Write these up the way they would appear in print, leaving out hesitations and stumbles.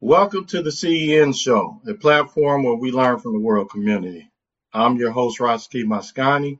Welcome to the CEN Show, a platform where we learn from the world community. I'm your host, Roski Mascani,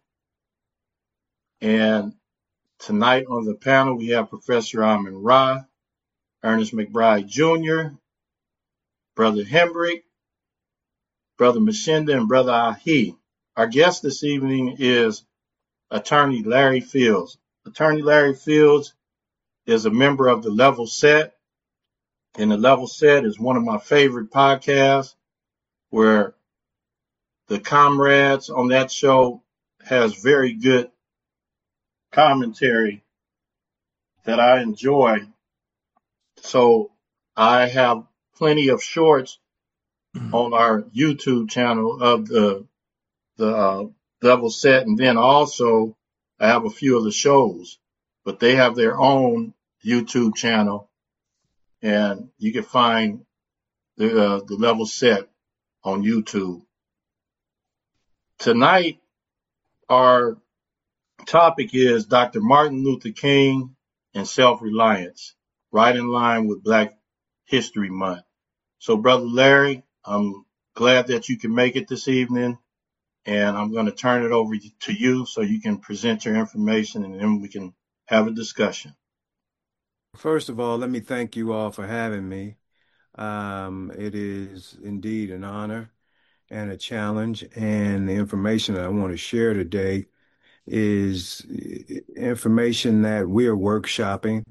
and tonight on the panel we have Professor Amin Ra, Ernest McBride Jr., Brother Hembrick, Brother Mashinda, and Brother Ahi. Our guest this evening is Attorney Larry Fields. Attorney Larry Fields is a member of the Level Set, and the Level Set is one of my favorite podcasts where the comrades on that show has very good commentary that I enjoy. So I have plenty of shorts on our YouTube channel of the Level Set, and then also I have a few of the shows, but they have their own YouTube channel, and you can find the Level Set on YouTube. Tonight, our topic is Dr. Martin Luther King and self-reliance, right in line with Black History Month. So, Brother Larry, I'm glad that you can make it this evening, and I'm going to turn it over to you so you can present your information, and then we can have a discussion. First of all, let me thank you all for having me. It is indeed an honor and a challenge, and the information that I want to share today is information that we are workshopping.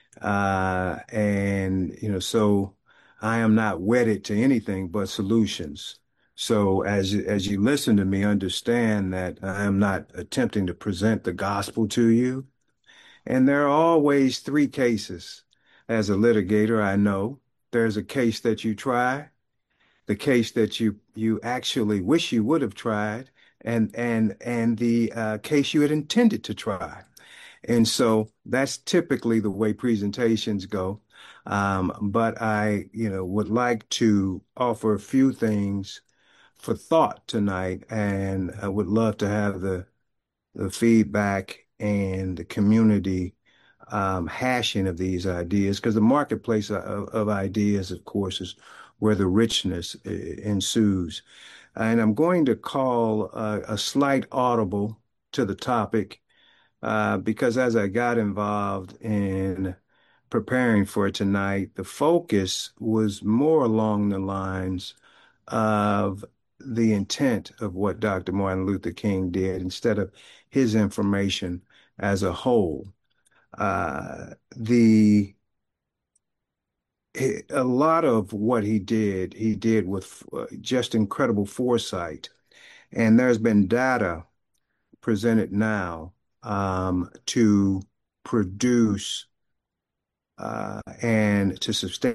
So I am not wedded to anything but solutions. So as you listen to me, understand that I am not attempting to present the gospel to you. And there are always three cases. As a litigator, I know there's a case that you try, the case that you actually wish you would have tried, and the case you had intended to try. And so that's typically the way presentations go. But I, would like to offer a few things for thought tonight, and I would love to have the feedback and the community hashing of these ideas, because the marketplace of ideas, of course, is where the richness ensues. And I'm going to call a slight audible to the topic because as I got involved in preparing for tonight, the focus was more along the lines of the intent of what Dr. Martin Luther King did instead of his information as a whole. The A lot of what he did with just incredible foresight. And there's been data presented now to produce and to sustain,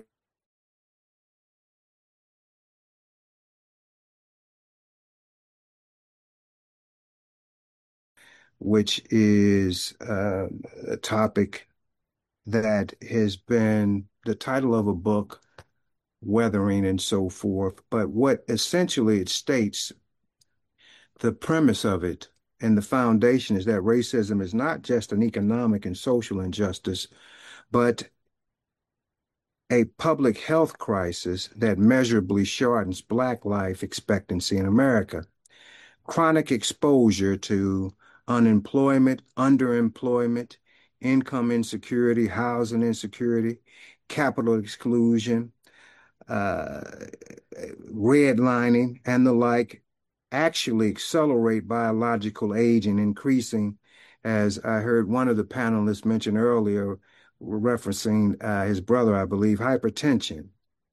which is a topic that has been the title of a book, Weathering and so forth. But what essentially it states, the premise of it and the foundation is that racism is not just an economic and social injustice, but a public health crisis that measurably shortens Black life expectancy in America. Chronic exposure to unemployment, underemployment, income insecurity, housing insecurity, capital exclusion, uh, redlining, and the like actually accelerate biological aging, increasing, as I heard one of the panelists mention earlier, referencing his brother, I believe, hypertension,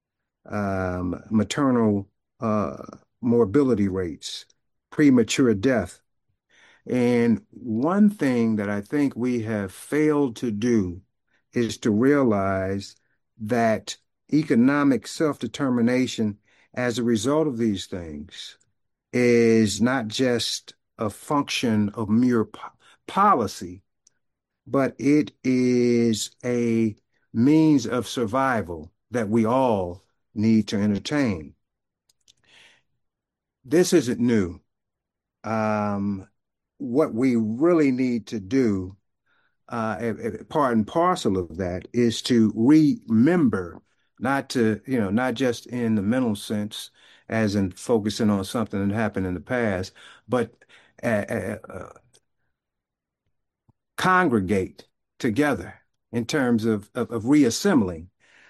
maternal morbidity rates, premature death. And one thing that I think we have failed to do is to realize that economic self-determination as a result of these things is not just a function of mere policy, but it is a means of survival that we all need to entertain. This isn't new. What we really need to do, part and parcel of that, is to remember not to, not just in the mental sense, as in focusing on something that happened in the past, but congregate together in terms of reassembling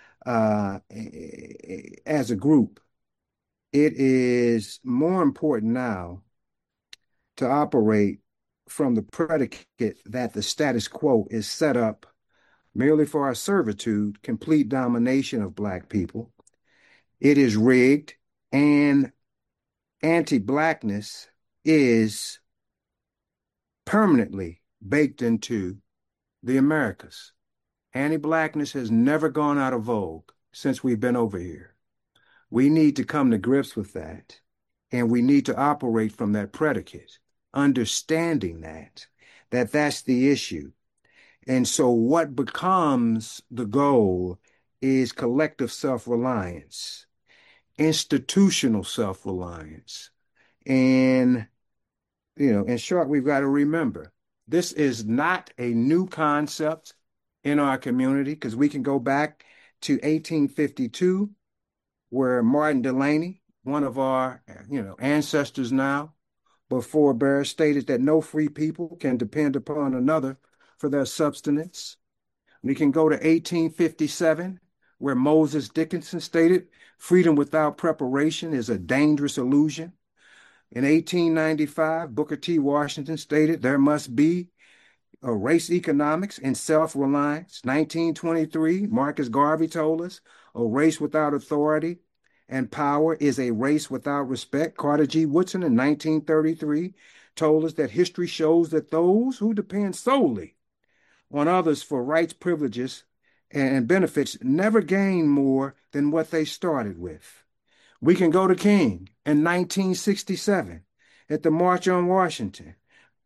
as a group. It is more important now to operate from the predicate that the status quo is set up merely for our servitude, complete domination of Black people. It is rigged, and anti-Blackness is permanently baked into the Americas. Anti-Blackness has never gone out of vogue since we've been over here. We need to come to grips with that, and we need to operate from that predicate, understanding that that's the issue. And so what becomes the goal is collective self-reliance, institutional self-reliance. And, in short, we've got to remember, this is not a new concept in our community, because we can go back to 1852, where Martin Delany, one of our, ancestors now, but forebears, stated that no free people can depend upon another for their subsistence. We can go to 1857, where Moses Dickinson stated, freedom without preparation is a dangerous illusion. In 1895, Booker T. Washington stated there must be a race economics and self-reliance. 1923, Marcus Garvey told us a race without authority and power is a race without respect. Carter G. Woodson in 1933 told us that history shows that those who depend solely on others for rights, privileges, and benefits never gain more than what they started with. We can go to King in 1967 at the March on Washington.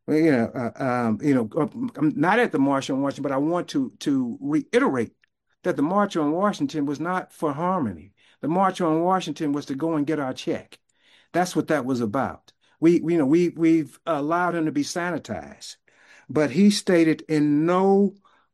I'm not at the March on Washington, but I want to reiterate that the March on Washington was not for harmony. The March on Washington was to go and get our check. That's what that was about. We've allowed him to be sanitized, but he stated in no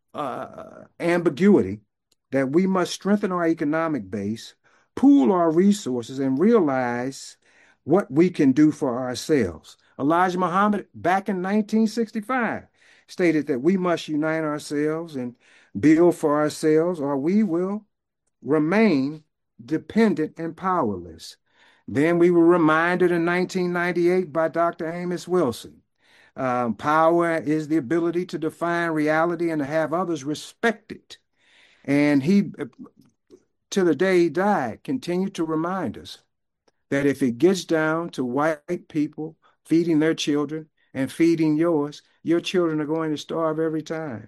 ambiguity that we must strengthen our economic base, pool our resources, and realize what we can do for ourselves. Elijah Muhammad, back in 1965, stated that we must unite ourselves and build for ourselves, or we will remain dependent and powerless. Then we were reminded in 1998 by Dr. Amos Wilson. Power is the ability to define reality and to have others respect it. And he, to the day he died, continued to remind us that if it gets down to white people feeding their children and feeding yours, your children are going to starve every time.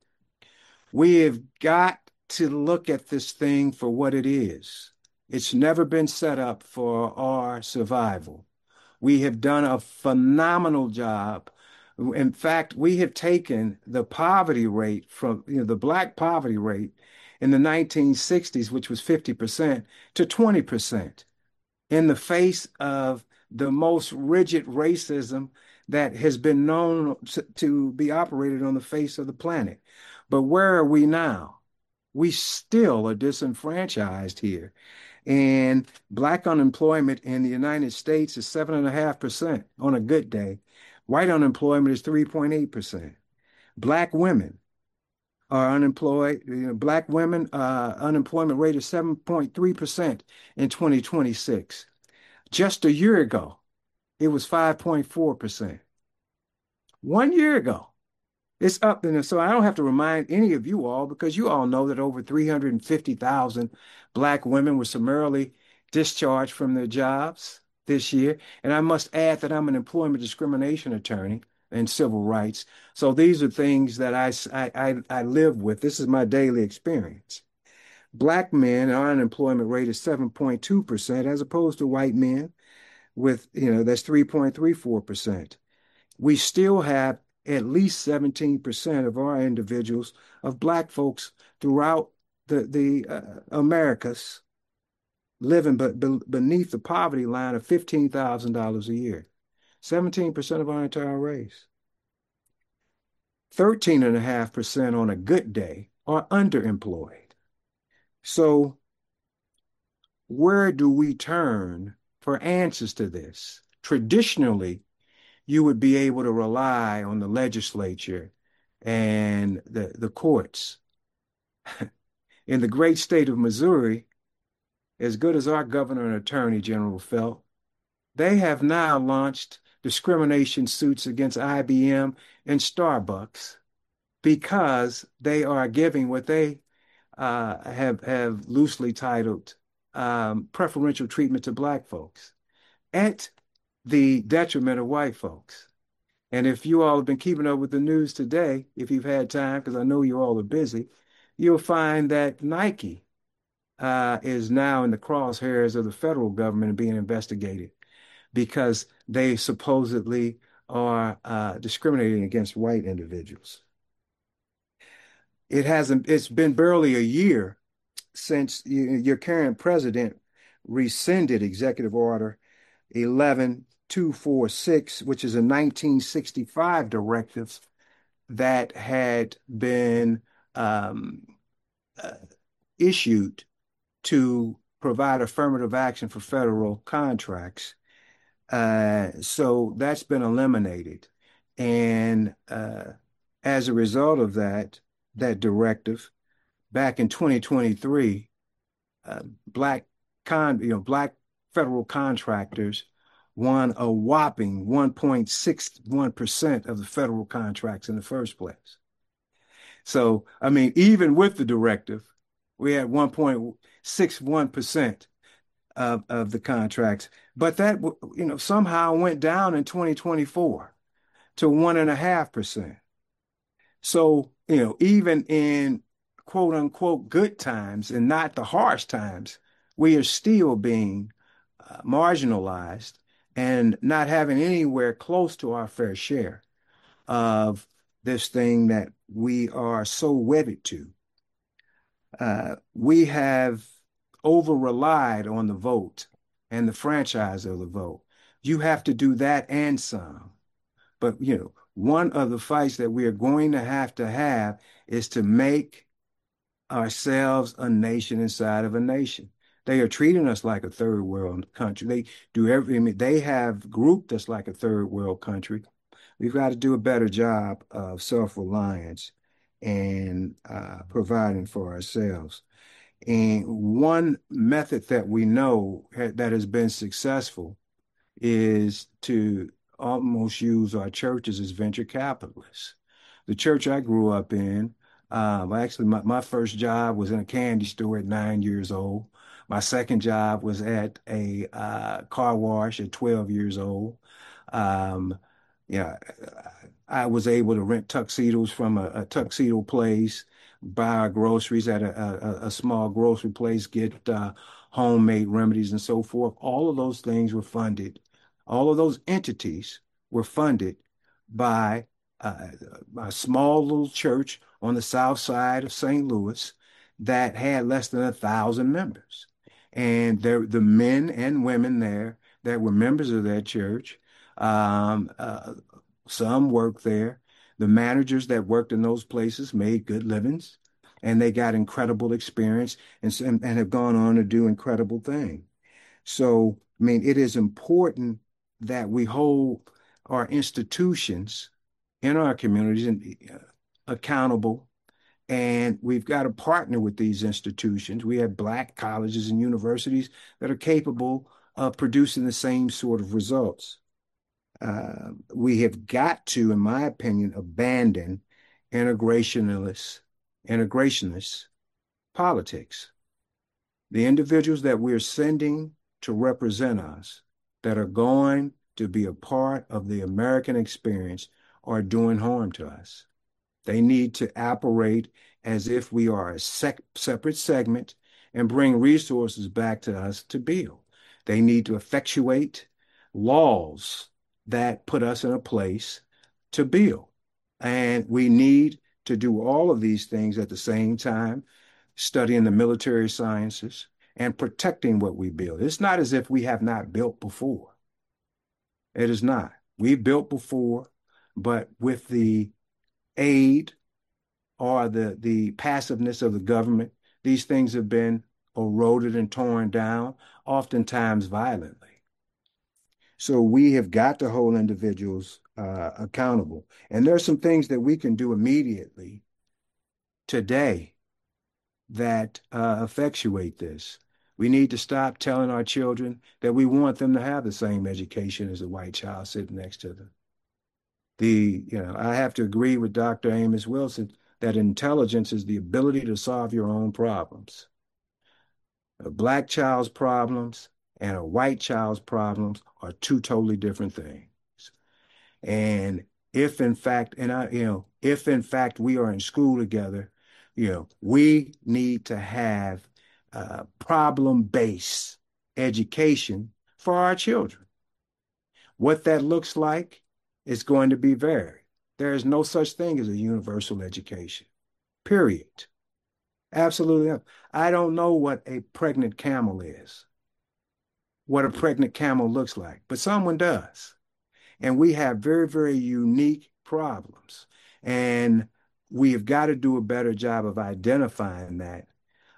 We have got to look at this thing for what it is. It's never been set up for our survival. We have done a phenomenal job. In fact, we have taken the poverty rate from, the Black poverty rate in the 1960s, which was 50%, to 20% in the face of the most rigid racism that has been known to be operated on the face of the planet. But where are we now? We still are disenfranchised here. And Black unemployment in the United States is 7.5% on a good day. White unemployment is 3.8%. Black women are unemployed. Black women unemployment rate is 7.3% in 2026. Just a year ago, it was 5.4%. 1 year ago, it's up. And so I don't have to remind any of you all, because you all know that over 350,000 Black women were summarily discharged from their jobs this year. And I must add that I'm an employment discrimination attorney and civil rights. So these are things that I live with. This is my daily experience. Black men, our unemployment rate is 7.2%, as opposed to white men with, that's 3.34%. We still have at least 17% of our individuals, of Black folks throughout the Americas, living beneath the poverty line of $15,000 a year. 17% of our entire race. 13.5% on a good day are underemployed. So where do we turn for answers to this? Traditionally, you would be able to rely on the legislature and the courts. In the great state of Missouri, as good as our governor and attorney general felt, they have now launched discrimination suits against IBM and Starbucks because they are giving what they have loosely titled preferential treatment to Black folks at the detriment of white folks. And if you all have been keeping up with the news today, if you've had time, because I know you all are busy, you'll find that Nike is now in the crosshairs of the federal government and being investigated because they supposedly are discriminating against white individuals. It's been barely a year since your current president rescinded Executive Order 11246, which is a 1965 directive that had been um, uh, issued to provide affirmative action for federal contracts. So that's been eliminated. And as a result of that directive, back in 2023, black black federal contractors won a whopping 1.61% of the federal contracts in the first place. So, I mean, even with the directive, we had 1.61% of the contracts, but that, somehow went down in 2024 to 1.5%. So, even in quote unquote good times and not the harsh times, we are still being marginalized and not having anywhere close to our fair share of this thing that we are so wedded to. We have over relied on the vote and the franchise of the vote. You have to do that and some. But, one of the fights that we are going to have is to make ourselves a nation inside of a nation. They are treating us like a third world country. They do everything. I mean, they have grouped us like a third world country. We've got to do a better job of self-reliance and providing for ourselves. And one method that we know that has been successful is to almost use our churches as venture capitalists. The church I grew up in, actually, my first job was in a candy store at 9 years old. My second job was at a car wash at 12 years old. Um, yeah, I was able to rent tuxedos from a tuxedo place, buy our groceries at a small grocery place, get homemade remedies and so forth. All of those things were funded. All of those entities were funded by uh, a small little church on the south side of St. Louis that had less than 1,000 members. And the men and women there that were members of that church, um, uh, some worked there. The managers that worked in those places made good livings, and they got incredible experience and have gone on to do incredible things. So, I mean, it is important that we hold our institutions in our communities accountable, and we've got to partner with these institutions. We have Black colleges and universities that are capable of producing the same sort of results. We have got to, in my opinion, abandon integrationist politics. The individuals that we're sending to represent us, that are going to be a part of the American experience, are doing harm to us. They need to operate as if we are a separate segment and bring resources back to us to build. They need to effectuate laws that put us in a place to build. And we need to do all of these things at the same time, studying the military sciences and protecting what we build. It's not as if we have not built before. It is not. We've built before, but with the aid or the passiveness of the government, these things have been eroded and torn down, oftentimes violently. So we have got to hold individuals accountable. And there are some things that we can do immediately today that effectuate this. We need to stop telling our children that we want them to have the same education as a white child sitting next to them. I have to agree with Dr. Amos Wilson that intelligence is the ability to solve your own problems. A black child's problems and a white child's problems are two totally different things. And if in fact, if in fact we are in school together, we need to have problem-based education for our children. What that looks like is going to be varied. There is no such thing as a universal education, period. Absolutely not. I don't know what a pregnant camel is, what a pregnant camel looks like, but someone does. And we have very, very unique problems. And we have got to do a better job of identifying that.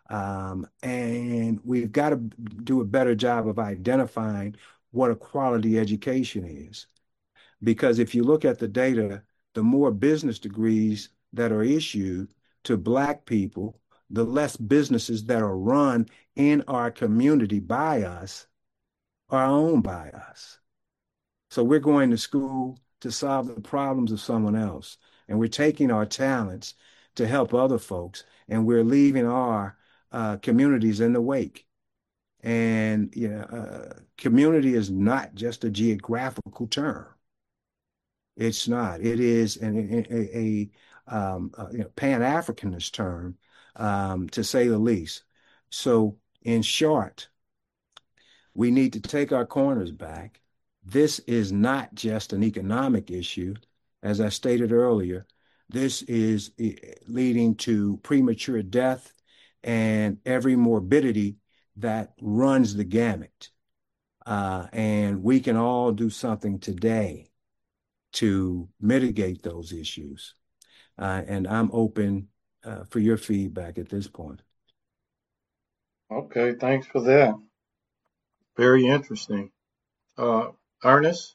And we've got to do a better job of identifying what a quality education is. Because if you look at the data, the more business degrees that are issued to Black people, the less businesses that are run in our community by us are owned by us. So we're going to school to solve the problems of someone else. And we're taking our talents to help other folks. And we're leaving our communities in the wake. And community is not just a geographical term. It's not. It is a Pan-Africanist term, to say the least. So in short, we need to take our corners back. This is not just an economic issue. As I stated earlier, this is leading to premature death and every morbidity that runs the gamut. And we can all do something today to mitigate those issues. And I'm open for your feedback at this point. Okay, thanks for that. Very interesting. Ernest?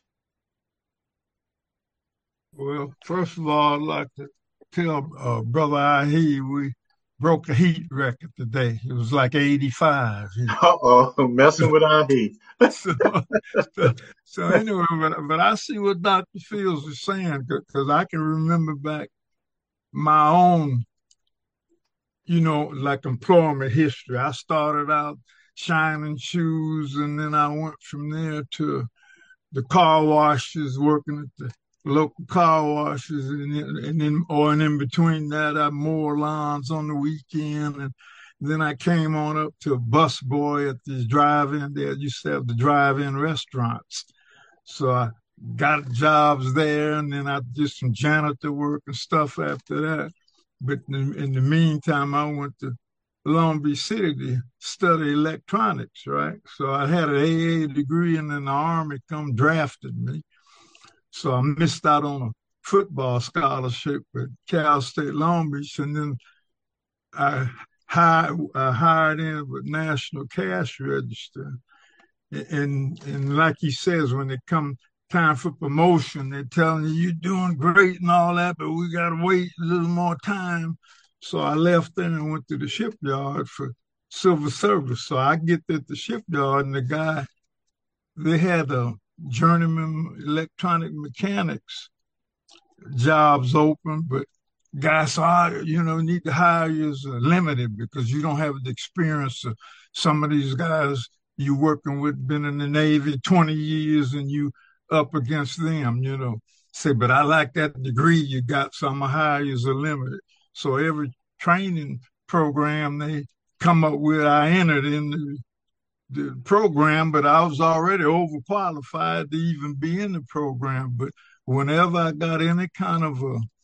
Well, first of all, I'd like to tell Brother Ahi we broke a heat record today. It was like 85. Uh-oh, messing with our heat. so, so anyway, but I see what Dr. Fields is saying, because I can remember back my own, like employment history. I started out shining shoes, and then I went from there to the car washes, working at the local car washes, and in between that, I mowed lawns on the weekend, and then I came on up to a bus boy at the drive-in. There used to have the drive-in restaurants, so I got jobs there, and then I did some janitor work and stuff after that. But in the meantime, I went to Long Beach City to study electronics, right? So I had an AA degree, and then the Army come drafted me. So I missed out on a football scholarship at Cal State Long Beach, and then I hired in with National Cash Register. And like he says, when it comes time for promotion, they're telling you, you're doing great and all that, but we got to wait a little more time. So I left there and went to the shipyard for civil service. So I get at the shipyard, and the guy, they had a journeyman electronic mechanics jobs open, but guys, need to hire you is limited because you don't have the experience of some of these guys you working with, been in the Navy 20 years, and you up against them, Say, but I like that degree you got, so I'm going to hire you as a limited. So every training program they come up with, I entered in the program, but I was already overqualified to even be in the program. But whenever I got any kind of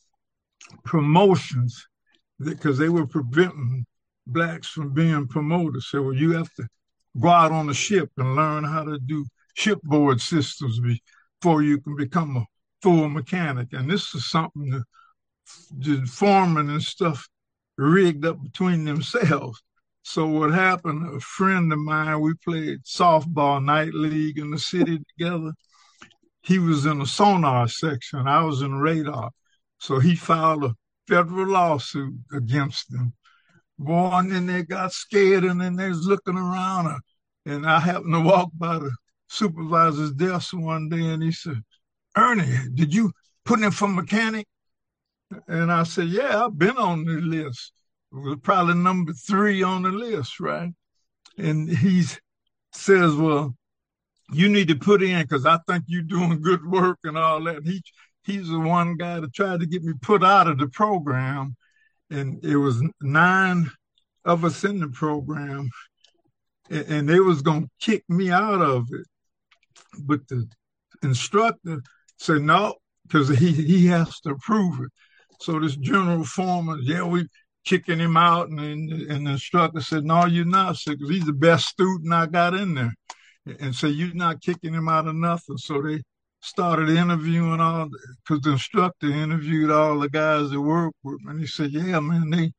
promotions, because they were preventing blacks from being promoted, so well, you have to go out on a ship and learn how to do shipboard systems before you can become a full mechanic. And this is something that the foremen and stuff rigged up between themselves. So what happened, a friend of mine, we played softball night league in the city together. He was in the sonar section. I was in radar. So he filed a federal lawsuit against them. Boy, and then they got scared and then they was looking around. And I happened to walk by the supervisor's desk one day and he said, Ernie, did you put in for mechanic? And I said, yeah, I've been on the list. It was probably number 3 on the list, right? And he says, well, you need to put in because I think you're doing good work and all that. He's the one guy that tried to get me put out of the program. And it was 9 of us in the program. And they was going to kick me out of it. But the instructor said, no, because he has to approve it. So this general foreman, yeah, we kicking him out. And the instructor said, no, you're not. Because he's the best student I got in there. And so you're not kicking him out of nothing. So they started interviewing all, because the instructor interviewed all the guys that work with me. And he said, yeah, man, they,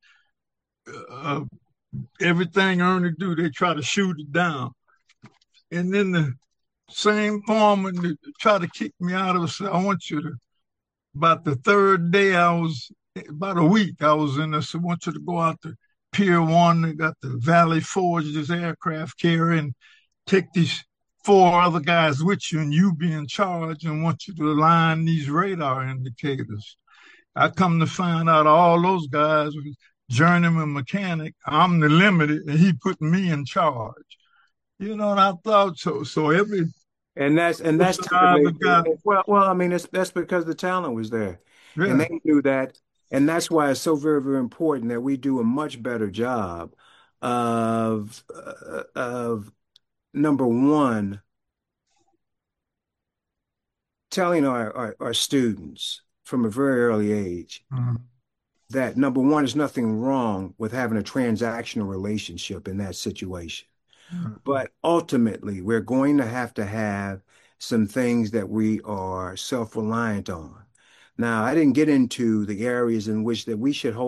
everything Ernie do, they try to shoot it down. And then the same foreman that tried to kick me out of it said, I want you to, about the 3rd day about a week I was in there, so I want you to go out to Pier 1. They got the Valley Forge, this aircraft carrier, and take these 4 other guys with you and you be in charge and want you to align these radar indicators. I come to find out all those guys was journeyman mechanic. I'm the limited and he put me in charge. You know, and I thought so every And that's time typically got, well, I mean, that's because the talent was there, and yeah, they knew that, and that's why it's so very, very important that we do a much better job of number one, telling our students from a very early age that number one, there's nothing wrong with having a transactional relationship in that situation. But ultimately, we're going to have some things that we are self-reliant on. Now, I didn't get into the areas in which that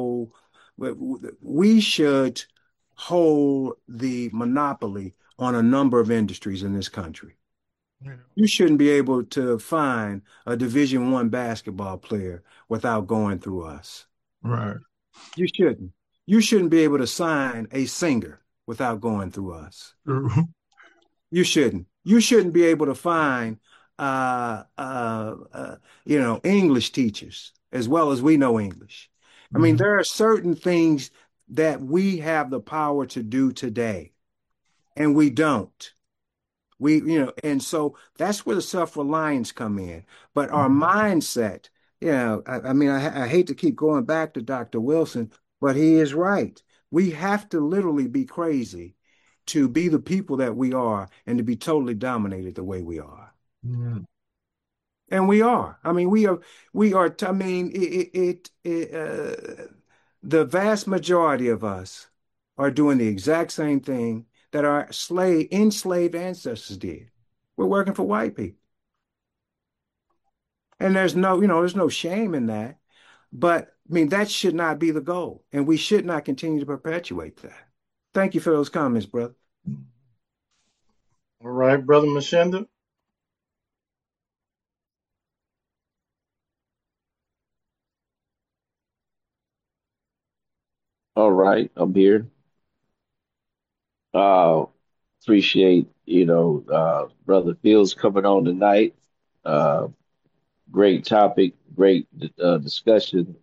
we should hold the monopoly on a number of industries in this country. You shouldn't be able to find a Division I basketball player without going through us. right. You shouldn't. You shouldn't be able to sign a singer without going through us. You shouldn't. You shouldn't be able to find, English teachers as well as we know English. I mean, there are certain things that we have the power to do today, and we don't. And so that's where the self-reliance come in. But our mindset, I mean, I hate to keep going back to Dr. Wilson, but he is right. We have to literally be crazy to be the people that we are and to be totally dominated the way we are. And we are. I mean, I mean, the vast majority of us are doing the exact same thing that our enslaved ancestors did. We're working for white people. And there's no shame in that. But I mean, that should not be the goal. And we should not continue to perpetuate that. Thank you for those comments, brother. All right, Brother Mashenda. All right, I'm here. Uh, Appreciate, Brother Fields coming on tonight. Uh, Great topic, great discussion.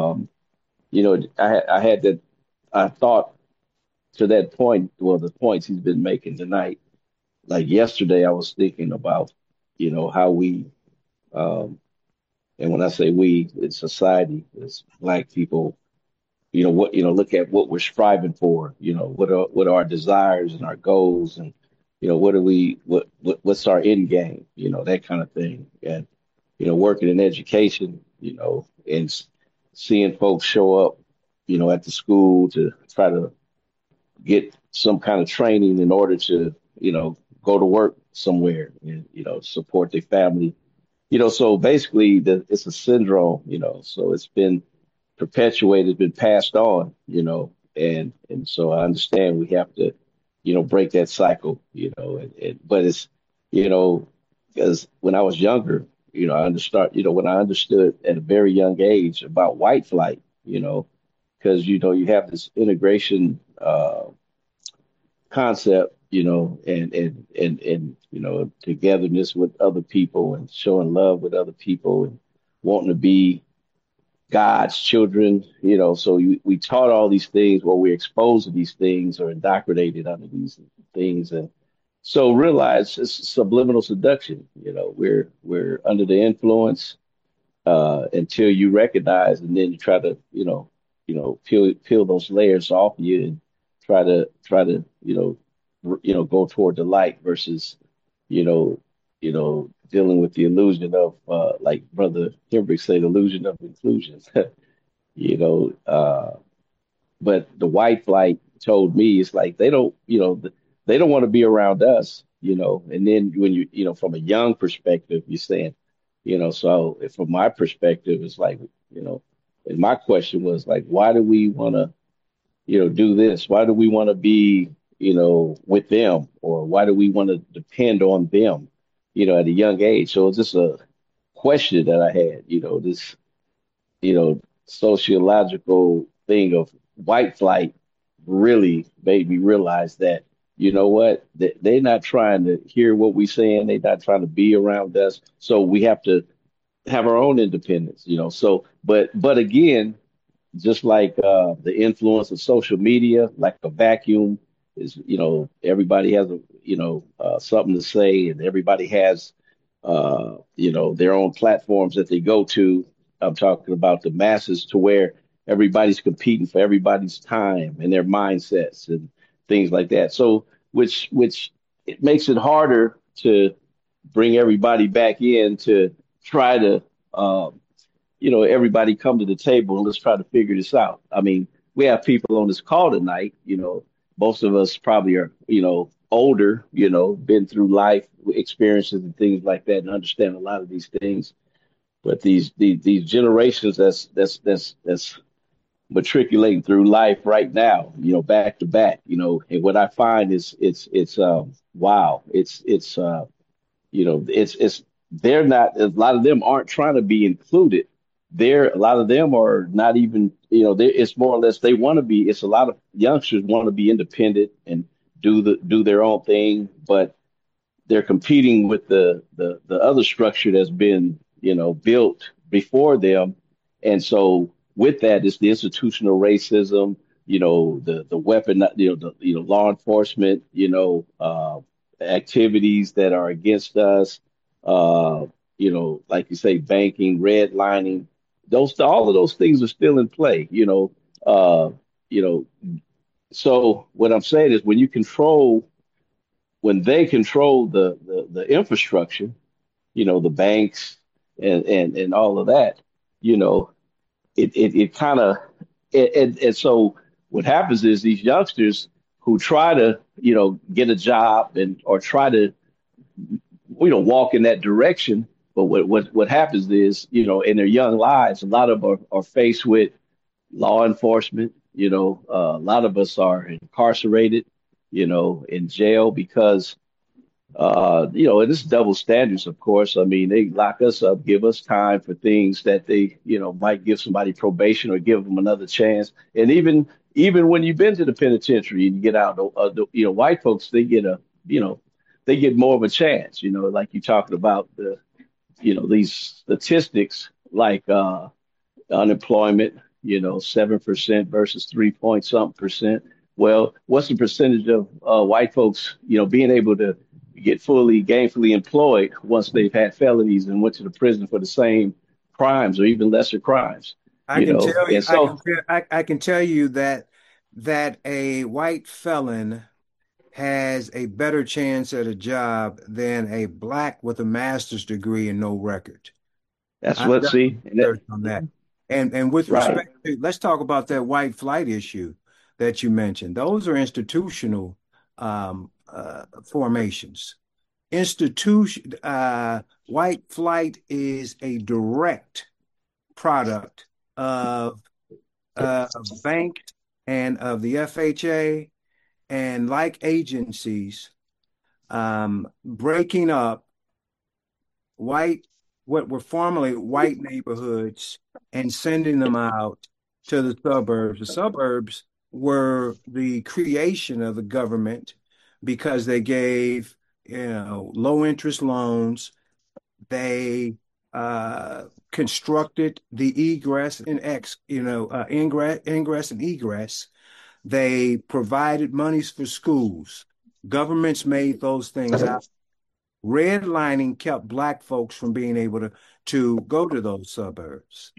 I had that, I thought to that point, well, the points he's been making tonight. Like yesterday, I was thinking about, how um, and when I say we, it's society, it's Black people, look at what we're striving for, what are our desires and our goals, and what are what's our end game, that kind of thing. And working in education, and seeing folks show up, at the school to try to get some kind of training in order to, go to work somewhere and, support their family. So basically it's a syndrome, so it's been perpetuated, been passed on, and so I understand we have to, break that cycle, but it's, you know, because when I was younger, when I understood at a very young age about white flight, because you have this integration concept, and togetherness with other people and showing love with other people and wanting to be God's children, so we taught all these things, or we're exposed to these things or indoctrinated under these things. And so realize it's subliminal seduction. We're under the influence until you recognize, and then you try to, peel those layers off you and try to, go toward the light versus, you know, dealing with the illusion of, like Brother Hembrick said, illusion of inclusion. you know, uh, but the white flight told me it's like they don't want to be around us, And then when from a young perspective, you're saying, so from my perspective, it's like, you know, and my question was like, why do we want to, do this? Why do we want to be, with them, or why do we want to depend on them, at a young age? So it's just a question that I had, this sociological thing of white flight really made me realize that, you know what, they're not trying to hear what we're saying. They're not trying to be around us. So we have to have our own independence, So, but again, just like the influence of social media, like a vacuum is, everybody has something to say, and everybody has, their own platforms that they go to. I'm talking about the masses, to where everybody's competing for everybody's time and their mindsets and things like that. So, which it makes it harder to bring everybody back in to try to, everybody come to the table and let's try to figure this out. I mean, we have people on this call tonight, most of us probably are, older, been through life experiences and things like that and understand a lot of these things. But these generations that's matriculating through life right now, back to back, and what I find is it's wow. It's they're not, a lot of them aren't trying to be included. A lot of them are not even, it's more or less they want to be. It's a lot of youngsters want to be independent and do their own thing, but they're competing with the other structure that's been, built before them. And so with that is the institutional racism, the weapon, law enforcement, activities that are against us, uh, like you say, banking, redlining, all of those things are still in play, you know. So what I'm saying is when they control the infrastructure, the banks and all of that, you know, it kind of, and so what happens is these youngsters who try to, get a job and or try to, walk in that direction. But what happens is, in their young lives, a lot of them are faced with law enforcement. A lot of us are incarcerated, in jail because, and it's double standards, of course. I mean, they lock us up, give us time for things that they, might give somebody probation or give them another chance. And even when you've been to the penitentiary and you get out, white folks, you know, they get more of a chance, like you're talking about these statistics like unemployment, 7% versus 3 point something percent. Well, what's the percentage of white folks, being able to get fully gainfully employed once they've had felonies and went to the prison for the same crimes or even lesser crimes, I can tell you, And so I can tell you that a white felon has a better chance at a job than a black with a master's degree and no record. that's I've what, done see, research on that. And with right. respect to, let's talk about that white flight issue that you mentioned. Those are institutional formations. White flight is a direct product of bank and of the FHA and like agencies breaking up white, what were formerly white neighborhoods and sending them out to the suburbs. The suburbs were the creation of the government because they gave, low interest loans. They constructed the egress and ingress and egress. They provided monies for schools. Governments made those things out. Redlining kept Black folks from being able to go to those suburbs.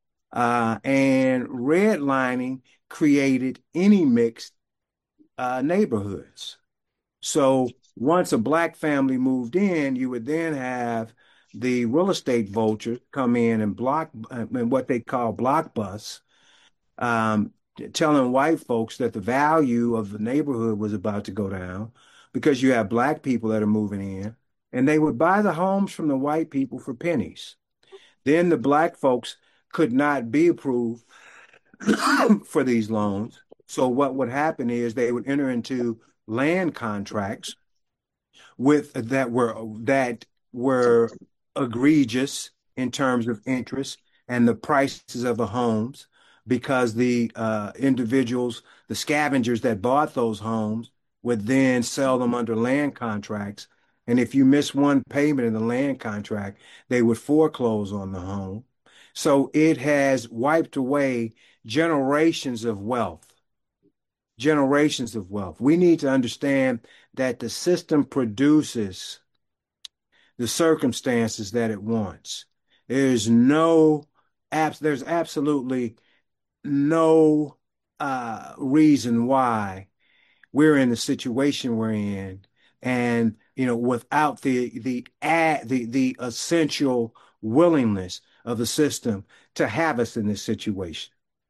And redlining created any mixed neighborhoods. So once a Black family moved in, you would then have the real estate vultures come in and block and what they call block bus, um, telling white folks that the value of the neighborhood was about to go down because you have Black people that are moving in, and they would buy the homes from the white people for pennies. Then the Black folks could not be approved for these loans. So what would happen is they would enter into land contracts with that were egregious in terms of interest and the prices of the homes because the individuals, the scavengers that bought those homes would then sell them under land contracts. And if you miss one payment in the land contract, they would foreclose on the home. So it has wiped away generations of wealth, generations of wealth. We need to understand that the system produces the circumstances that it wants. There's no there's absolutely no reason why we're in the situation we're in, and without the essential willingness of the system to have us in this situation.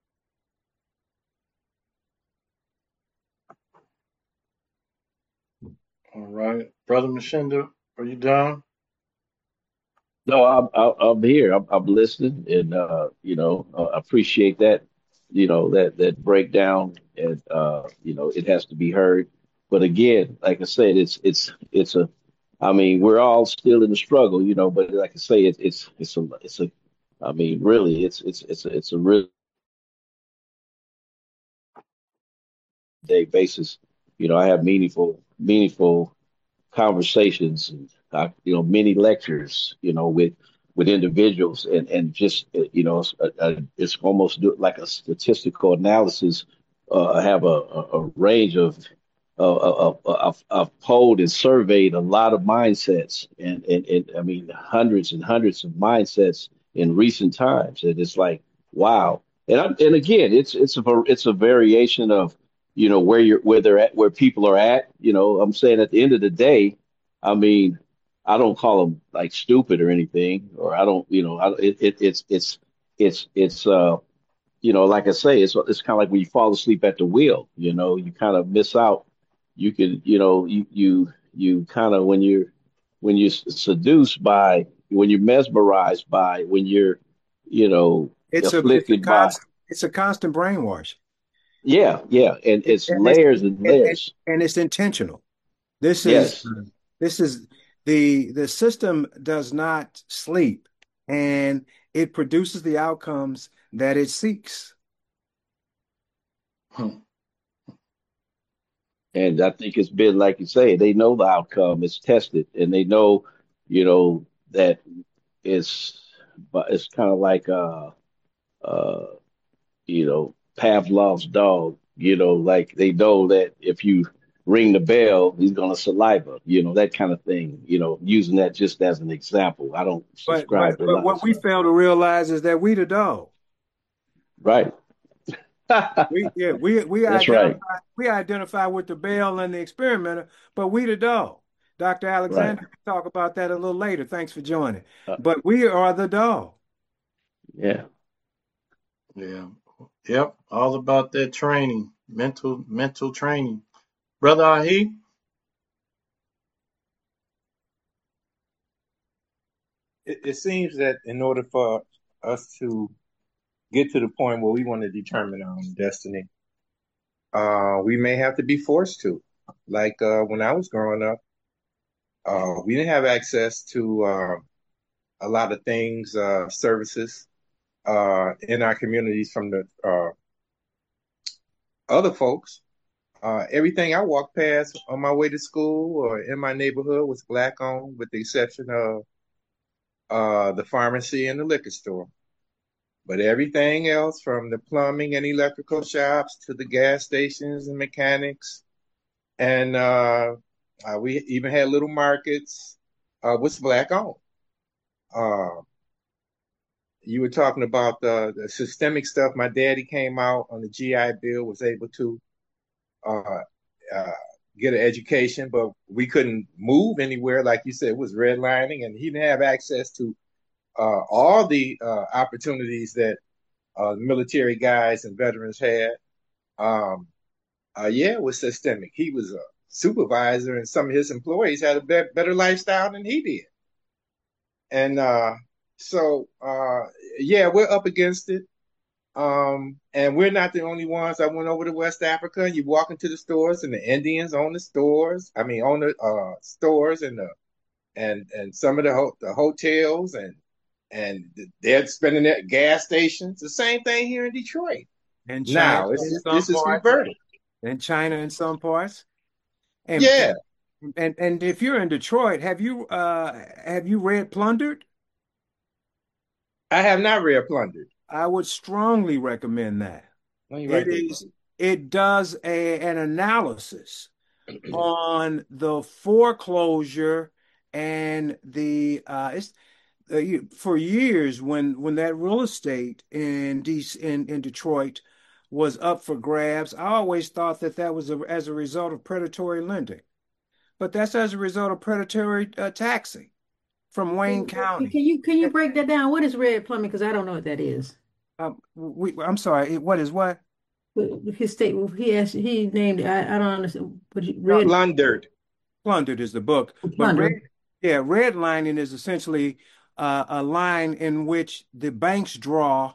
All right. Brother Mashinda, are you done? No, I'm here. I'm listening, and I appreciate that. That breakdown, and it has to be heard. But again, like I said, it's a. I mean, we're all still in the struggle, But like I say, it's a. I mean, really, it's a real day basis. I have meaningful conversations and many lectures with individuals and just it's almost like a statistical analysis. I have a range of I've polled and surveyed a lot of mindsets and I mean hundreds and hundreds of mindsets in recent times, and it's like wow. And again, it's a variation of where they're at, where people are at. I'm saying at the end of the day, I mean, I don't call them like stupid or anything, or I don't, it's like I say, it's kind of like when you fall asleep at the wheel. You kind of miss out. You can, you kind of when you're seduced by, when you're mesmerized by, when you're, you know, It's a it's a afflicted by. constant it's a constant brainwash. Yeah, yeah, and it's And it's layers and layers. and it's intentional. This is Yes, this is the system does not sleep, and it produces the outcomes that it seeks. Hmm. and I think it's been like you say, they know the outcome. It's tested, and they know, that it's, but it's kind of like uh, Pavlov's dog. Like they know that if you ring the bell, he's gonna saliva. That kind of thing. Using that just as an example. I don't But but subscribe to a but lot of what we stuff. fail to realize is that we the dog. Right. We That's right. identify with the bell and the experimenter, but we the dog. Dr. Right. Alexander can talk about that a little later. Thanks for joining. Uh, But we are the dog. yeah. Yeah. Yep. All about that training, mental training. Brother Ahi? It seems that in order for us to get to the point where we want to determine our own destiny, we may have to be forced to. Like when I was growing up, we didn't have access to a lot of things, services in our communities from the other folks. Everything I walked past on my way to school or in my neighborhood was black owned, with the exception of the pharmacy and the liquor store. But everything else, from the plumbing and electrical shops to the gas stations and mechanics, and we even had little markets, was black owned. Uh, you were talking about the systemic stuff. My daddy came out on the GI Bill, was able to uh, uh, get an education, but we couldn't move anywhere. Like you said, it was redlining, and he didn't have access to all the opportunities that military guys and veterans had. Um, yeah, it was systemic. He was a supervisor, and some of his employees had a better lifestyle than he did. And so, yeah, we're up against it. And we're not the only ones. I went over to West Africa, and you walk into the stores, and the Indians own the stores. I mean, own the stores and and some of the hotels, and they're spending their gas stations. The same thing here in Detroit. And China Now in some this is parts, reverted. and China in some parts. And Yeah, and if you're in Detroit, have you read Plundered? I have not read Plundered. I would strongly recommend that. Let me It write that is down. it does an analysis on the foreclosure and the it's for years when that real estate in Detroit was up for grabs. I always thought that was as a result of predatory lending, but that's as a result of predatory taxing from Wayne County. Can you break that down? What is red plumbing? Because I don't know what that is. I'm sorry. What is what? But his state, he named it. I don't understand. But red Plundered. Plundered is the book, but plunder. redlining is essentially a line in which the banks draw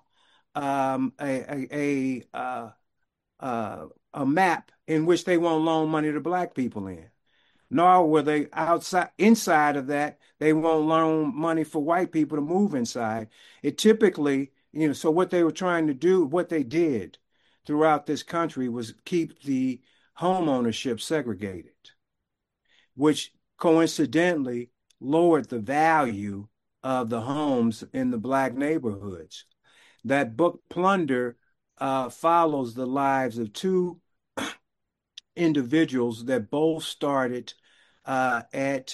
a map in which they won't loan money to black people in. Nor will they inside of that, they won't loan money for white people to move inside. It typically, so what they were trying to do, what they did throughout this country was keep the home ownership segregated, which coincidentally lowered the value of the homes in the black neighborhoods. That book, Plunder, follows the lives of two individuals that both started at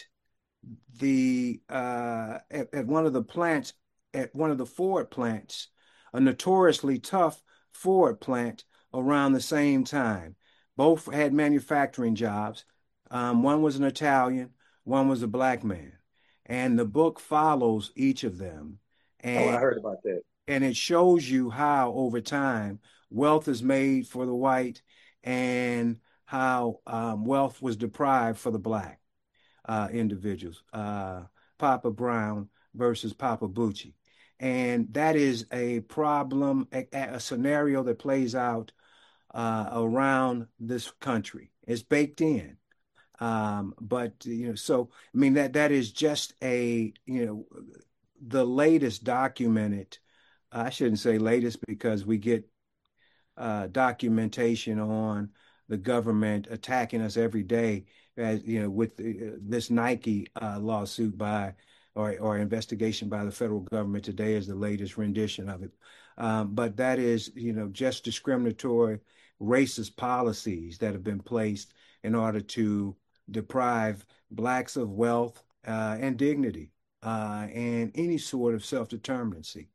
at one of the plants, at one of the Ford plants, a notoriously tough Ford plant around the same time. Both had manufacturing jobs. One was an Italian, one was a black man. And the book follows each of them. Oh, I And heard about that. and it shows you how over time wealth is made for the white and how wealth was deprived for the black individuals. Papa Brown versus Papa Bucci. And that is a problem, a scenario that plays out around this country. It's baked in. But so I mean that is just the latest documented. I shouldn't say latest because we get documentation on the government attacking us every day, as with this Nike lawsuit or investigation by the federal government today is the latest rendition of it. But that is, just discriminatory racist policies that have been placed in order to deprive blacks of wealth and dignity and any sort of self-determinacy.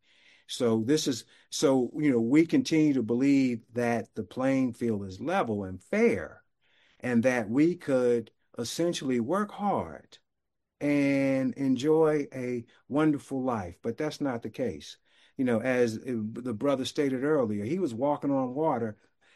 We continue to believe that the playing field is level and fair, and that we could essentially work hard and enjoy a wonderful life. But that's not the case. As the brother stated earlier, he was walking on water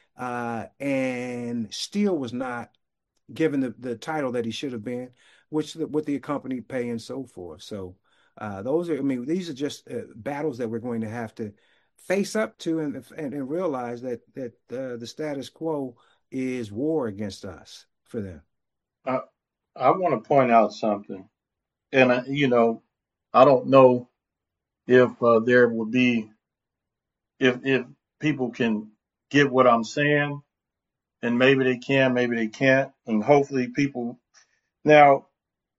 and still was not given the title that he should have been, with the company pay and so forth. So these are just battles that we're going to have to face up to and realize that the status quo is war against us for them. I want to point out something, and I don't know if there would be if people can get what I'm saying, and maybe they can, maybe they can't, and hopefully people now.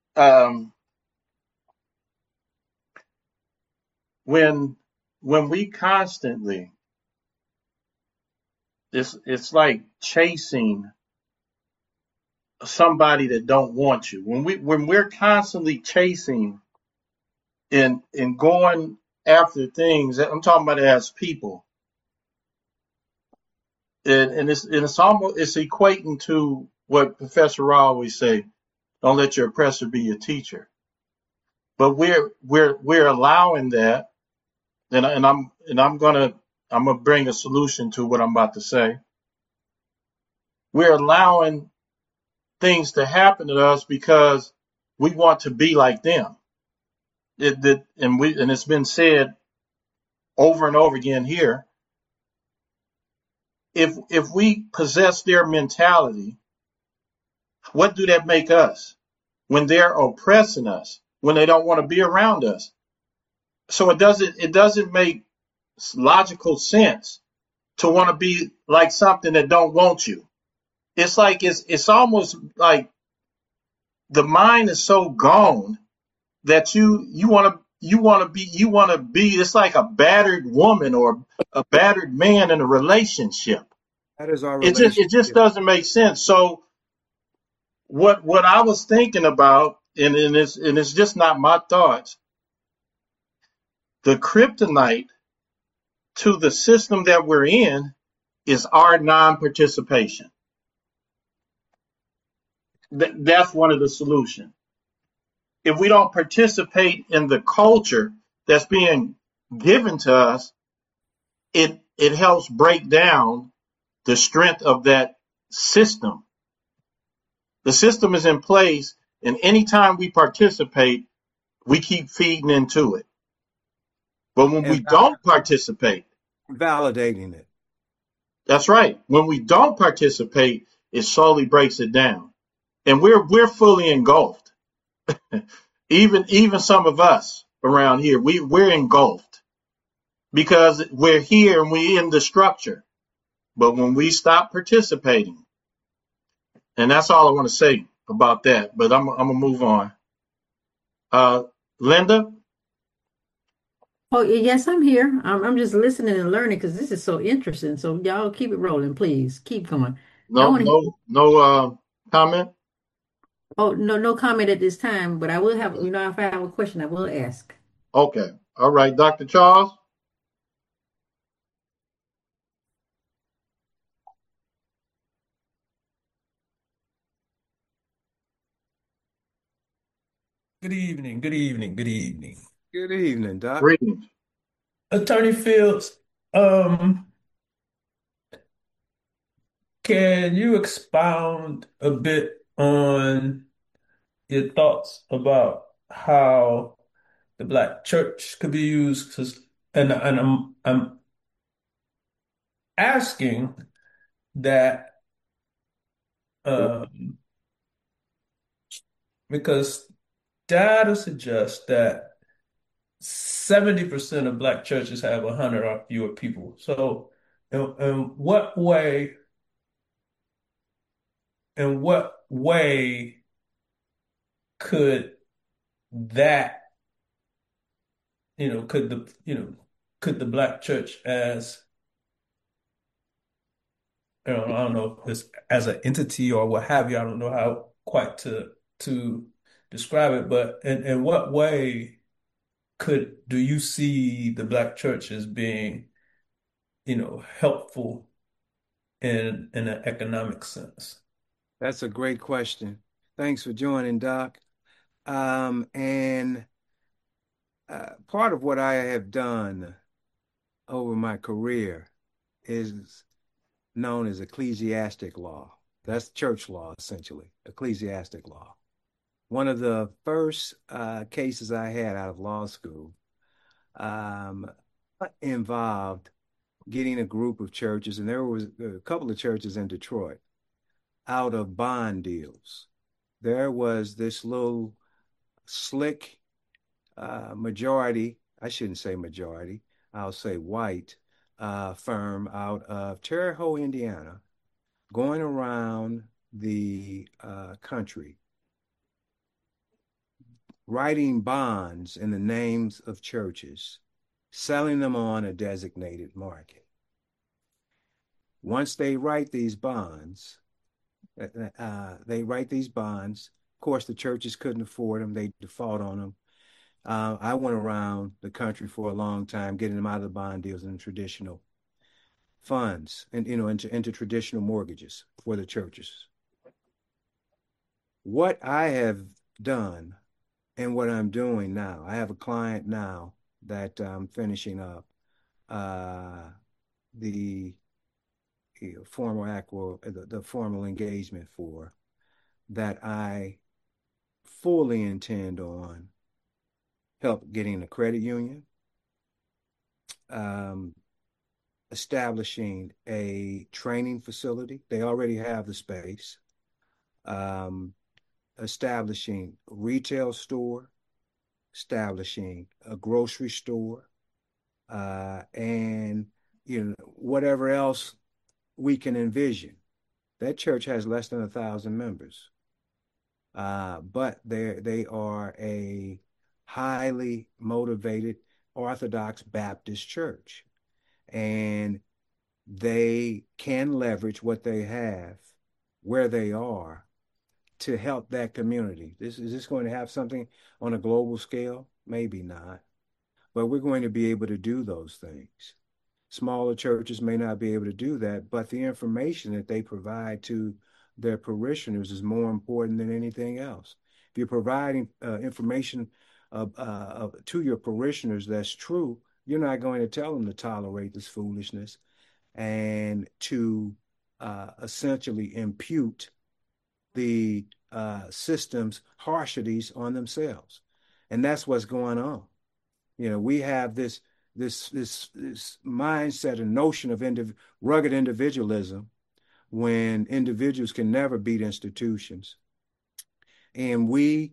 When we constantly, it's like chasing somebody that don't want you. When we're constantly chasing and going after things, I'm talking about as people, and it's almost it's equating to what Professor Raw always say: don't let your oppressor be your teacher. But we're allowing that, and I'm gonna bring a solution to what I'm about to say. We're allowing things to happen to us because we want to be like them. And it's been said over and over again here. If we possess their mentality, what do that make us when they're oppressing us, when they don't want to be around us? So it doesn't make logical sense to want to be like something that don't want you. It's like it's almost like the mind is so gone that you want to be it's like a battered woman or a battered man in a relationship. That is our It just relationship. doesn't make sense. So what I was thinking about, and it's just not my thoughts, the kryptonite to the system that we're in is our non-participation. That's one of the solutions. If we don't participate in the culture that's being given to us, it helps break down the strength of that system. The system is in place, and anytime we participate, we keep feeding into it. But when we And don't participate, validating it. that's right. When we don't participate, it slowly breaks it down, and we're fully engulfed. Even some of us around here, we're engulfed because we're here and we're in the structure. But when we stop participating, and that's all I want to say about that. But I'm gonna move on. Linda, Oh, yes, I'm here. I'm just listening and learning because this is so interesting. So y'all keep it rolling, please. Keep going. I no want to hear. comment. Oh, no comment at this time, but I will have, if I have a question, I will ask. Okay, all right, Dr. Charles. Good evening, good evening, good evening. Good evening, Doc. Greetings. Attorney Fields, um, can you expound a bit on your thoughts about how the Black church could be used? And I'm asking that um, because data suggests that 70% of Black churches have 100 or fewer people. So, in what way? In what way could that, could the Black church as, I don't know if it's as an entity or what have you, I don't know how quite to describe it, but in what way do you see the Black church as being, helpful in an economic sense? That's a great question. Thanks for joining, Doc. And part of what I have done over my career is known as ecclesiastic law. That's church law, essentially, ecclesiastic law. One of the first cases I had out of law school um, involved getting a group of churches, and there was a couple of churches in Detroit, out of bond deals. There was this little slick majority, I shouldn't say majority, I'll say white firm out of Terre Haute, Indiana, going around the country writing bonds in the names of churches, selling them on a designated market. Once they write these bonds, Of course, the churches couldn't afford them. They default on them. I went around the country for a long time, getting them out of the bond deals and traditional funds and, into traditional mortgages for the churches. What I have done and what I'm doing now, I have a client now that I'm finishing up the formal engagement for, that I fully intend on help getting a credit union, establishing a training facility. They already have the space. Establishing a retail store, establishing a grocery store, and whatever else we can envision. That church has less than 1,000 members, but they are a highly motivated Orthodox Baptist church, and they can leverage what they have where they are to help that community. Is this going to have something on a global scale? Maybe not, but we're going to be able to do those things. Smaller churches may not be able to do that, but the information that they provide to their parishioners is more important than anything else. If you're providing information to your parishioners that's true, you're not going to tell them to tolerate this foolishness and to essentially impute the system's harshities on themselves. And that's what's going on. We have this mindset and notion of rugged individualism when individuals can never beat institutions. And we,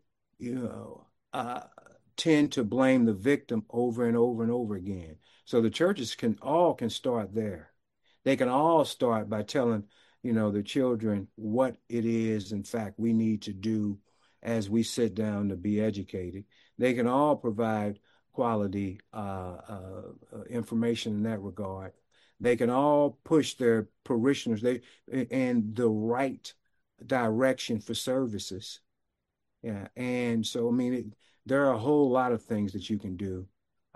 tend to blame the victim over and over and over again. So the churches can start there. They can all start by telling the children what it is, in fact, we need to do as we sit down to be educated. They can all provide quality information in that regard. They can all push their parishioners in the right direction for services. Yeah, and so there are a whole lot of things that you can do,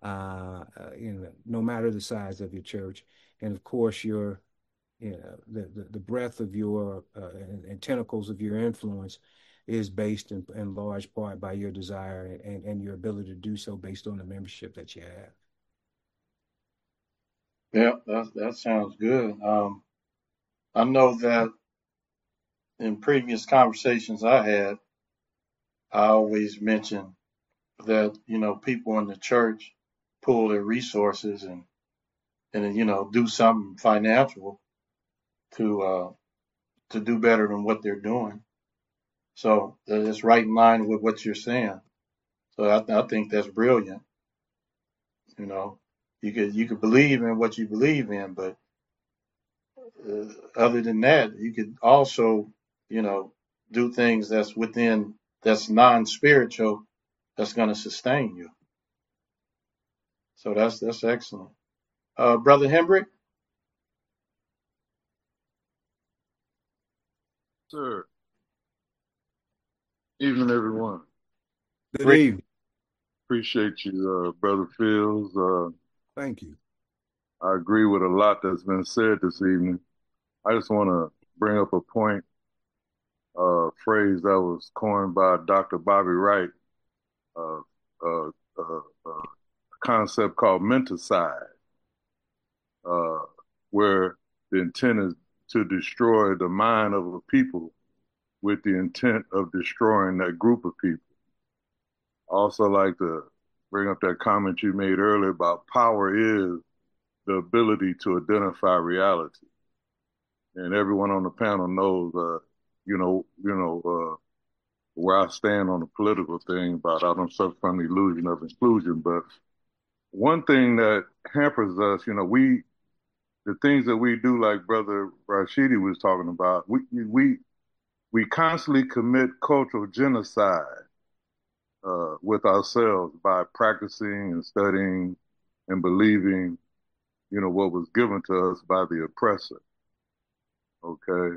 no matter the size of your church, and of course the breadth of your and tentacles of your influence is based in large part by your desire and your ability to do so based on the membership that you have. Yeah, that sounds good. I know that in previous conversations I had, I always mention that, people in the church pool their resources and do something financial to do better than what they're doing. So it's right in line with what you're saying. So I think that's brilliant. You could believe in what you believe in, but other than that, you could also, do things that's non-spiritual, that's going to sustain you. So that's excellent. Brother Hendrick? Sir. Evening, everyone. Good evening. Appreciate you, Brother Fields. Thank you. I agree with a lot that's been said this evening. I just want to bring up a point, phrase that was coined by Dr. Bobby Wright, a concept called menticide, where the intent is to destroy the mind of a people with the intent of destroying that group of people. I also like to bring up that comment you made earlier about power is the ability to identify reality. And everyone on the panel knows where I stand on the political thing about I don't suffer from the illusion of inclusion. But one thing that hampers us, the things that we do, like Brother Rashidi was talking about, we constantly commit cultural genocide with ourselves by practicing and studying and believing, what was given to us by the oppressor. Okay.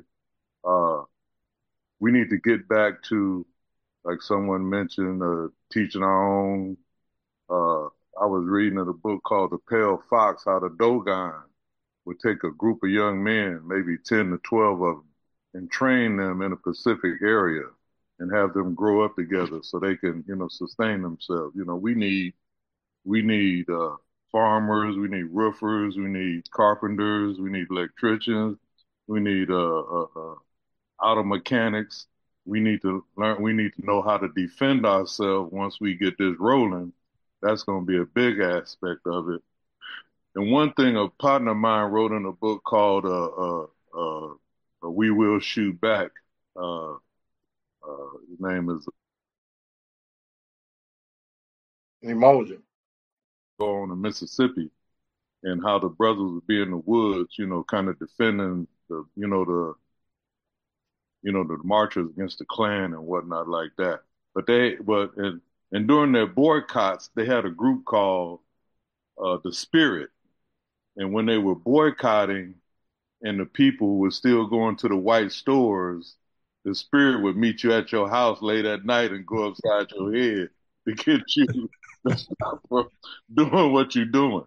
We need to get back to, like someone mentioned, teaching our own. I was reading in a book called The Pale Fox, how the Dogon would take a group of young men, maybe 10 to 12 of them, and train them in a specific area and have them grow up together so they can, sustain themselves. We need farmers, we need roofers, we need carpenters, we need electricians, we need auto mechanics. We need to know how to defend ourselves once we get this rolling. That's going to be a big aspect of it. And one thing a partner of mine wrote in a book called We Will Shoot Back. His name is Emotion. Go on to Mississippi, and how the brothers would be in the woods, kind of defending the marchers against the Klan and whatnot like that. And during their boycotts, they had a group called the Spirit. And when they were boycotting and the people were still going to the white stores, the Spirit would meet you at your house late at night and go upside your head to get you to stop from doing what you're doing.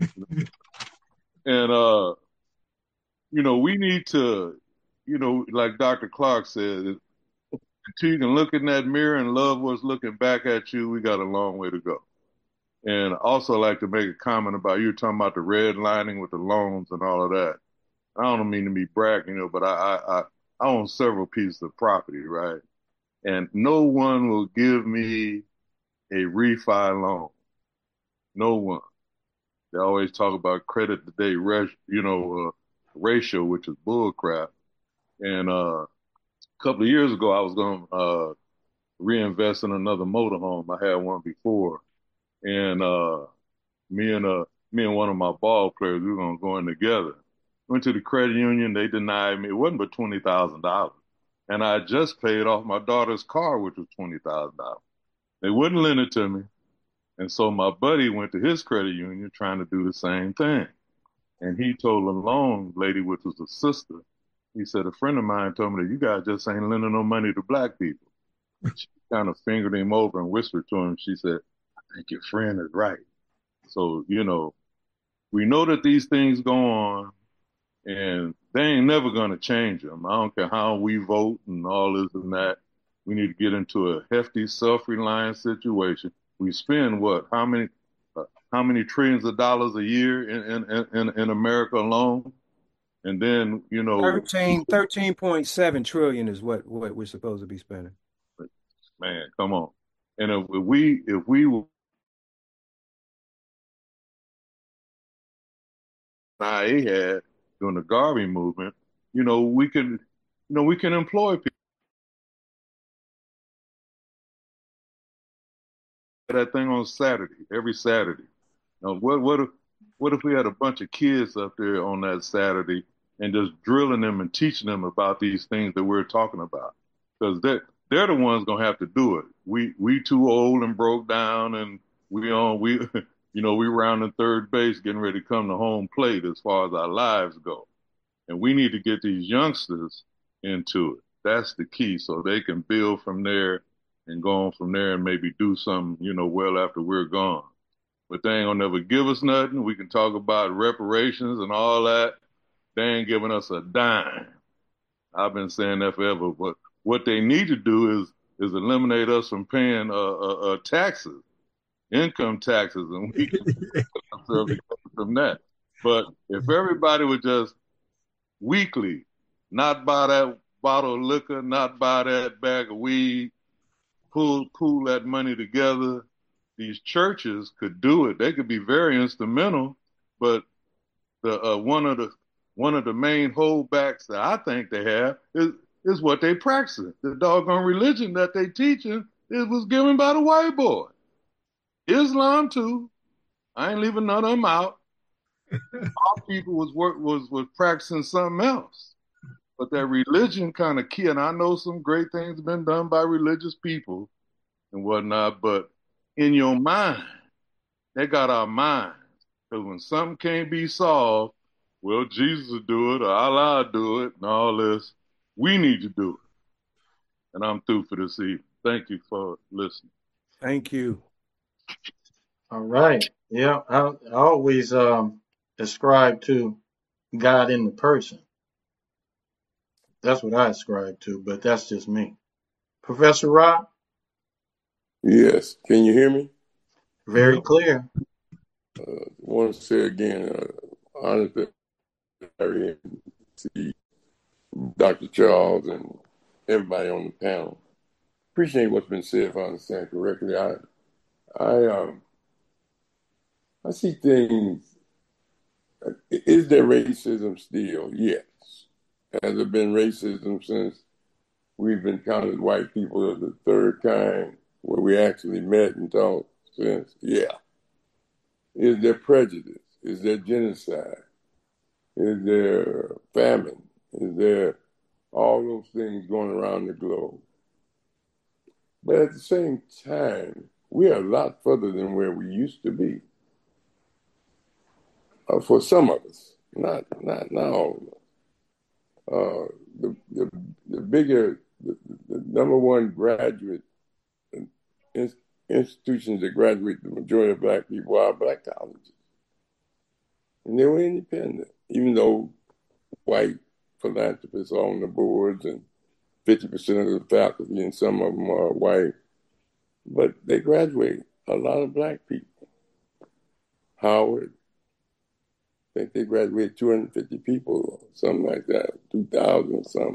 And, we need to, like Dr. Clark said, until you can look in that mirror and love what's looking back at you, we got a long way to go. And I also like to make a comment about you talking about the redlining with the loans and all of that. I don't mean to be bragging, but I own several pieces of property, right? And no one will give me a refi loan. No one. They always talk about credit to day ratio, which is bullcrap. And a couple of years ago, I was going to reinvest in another motorhome. I had one before, and me and one of my ball players, we were going to go in together. Went to the credit union. They denied me. It wasn't but $20,000, and I just paid off my daughter's car, which was $20,000. They wouldn't lend it to me, and so my buddy went to his credit union trying to do the same thing, and he told the loan lady, which was a sister. He said, a friend of mine told me that you guys just ain't lending no money to black people. She kind of fingered him over and whispered to him. She said, I think your friend is right. So, we know that these things go on and they ain't never going to change them. I don't care how we vote and all this and that. We need to get into a hefty self-reliant situation. We spend how many trillions of dollars a year in America alone? And then, 13.7 trillion is what we're supposed to be spending. Man, come on. And if we were I had during the Garvey movement, we can employ people. That thing on Saturday, every Saturday. Now, what if we had a bunch of kids up there on that Saturday and just drilling them and teaching them about these things that we're talking about? Because they're the ones gonna have to do it. We too old and broke down, and we rounding third base, getting ready to come to home plate as far as our lives go. And we need to get these youngsters into it. That's the key, so they can build from there and go on from there and maybe do something, well after we're gone. But they ain't gonna never give us nothing. We can talk about reparations and all that. They ain't giving us a dime. I've been saying that forever. But what they need to do is eliminate us from paying taxes, income taxes, and we can ourselves from that. But if everybody would just weekly not buy that bottle of liquor, not buy that bag of weed, pool that money together, these churches could do it. They could be very instrumental, but the one of the main holdbacks that I think they have is is what they practicing. The doggone religion that they teaching was given by the white boy. Islam too. I ain't leaving none of them out. Our people was practicing something else. But that religion kind of key, and I know some great things have been done by religious people and whatnot, but in your mind, they got our minds. Because when something can't be solved, well, Jesus will do it, or Allah will do it, and all this. We need to do it. And I'm through for this evening. Thank you for listening. Thank you. All right. Yeah, I always ascribe to God in the person. That's what I ascribe to, but that's just me. Professor Rob? Yes. Can you hear me? Very clear. I want to say again, honor to Harry and to Dr. Charles and everybody on the panel. Appreciate what's been said, if I understand correctly. I see things. Is there racism still? Yes. Has there been racism since we've encountered white people of the third kind, where we actually met and talked since? Yeah. Is there prejudice? Is there genocide? Is there famine? Is there all those things going around the globe? But at the same time, we are a lot further than where we used to be. For some of us, not all of us. The number one graduate institutions that graduate the majority of black people are black colleges. And they were independent, even though white philanthropists are on the boards and 50% of the faculty and some of them are white. But they graduate a lot of black people. Howard, I think they graduated 250 people or something like that, 2,000 or something.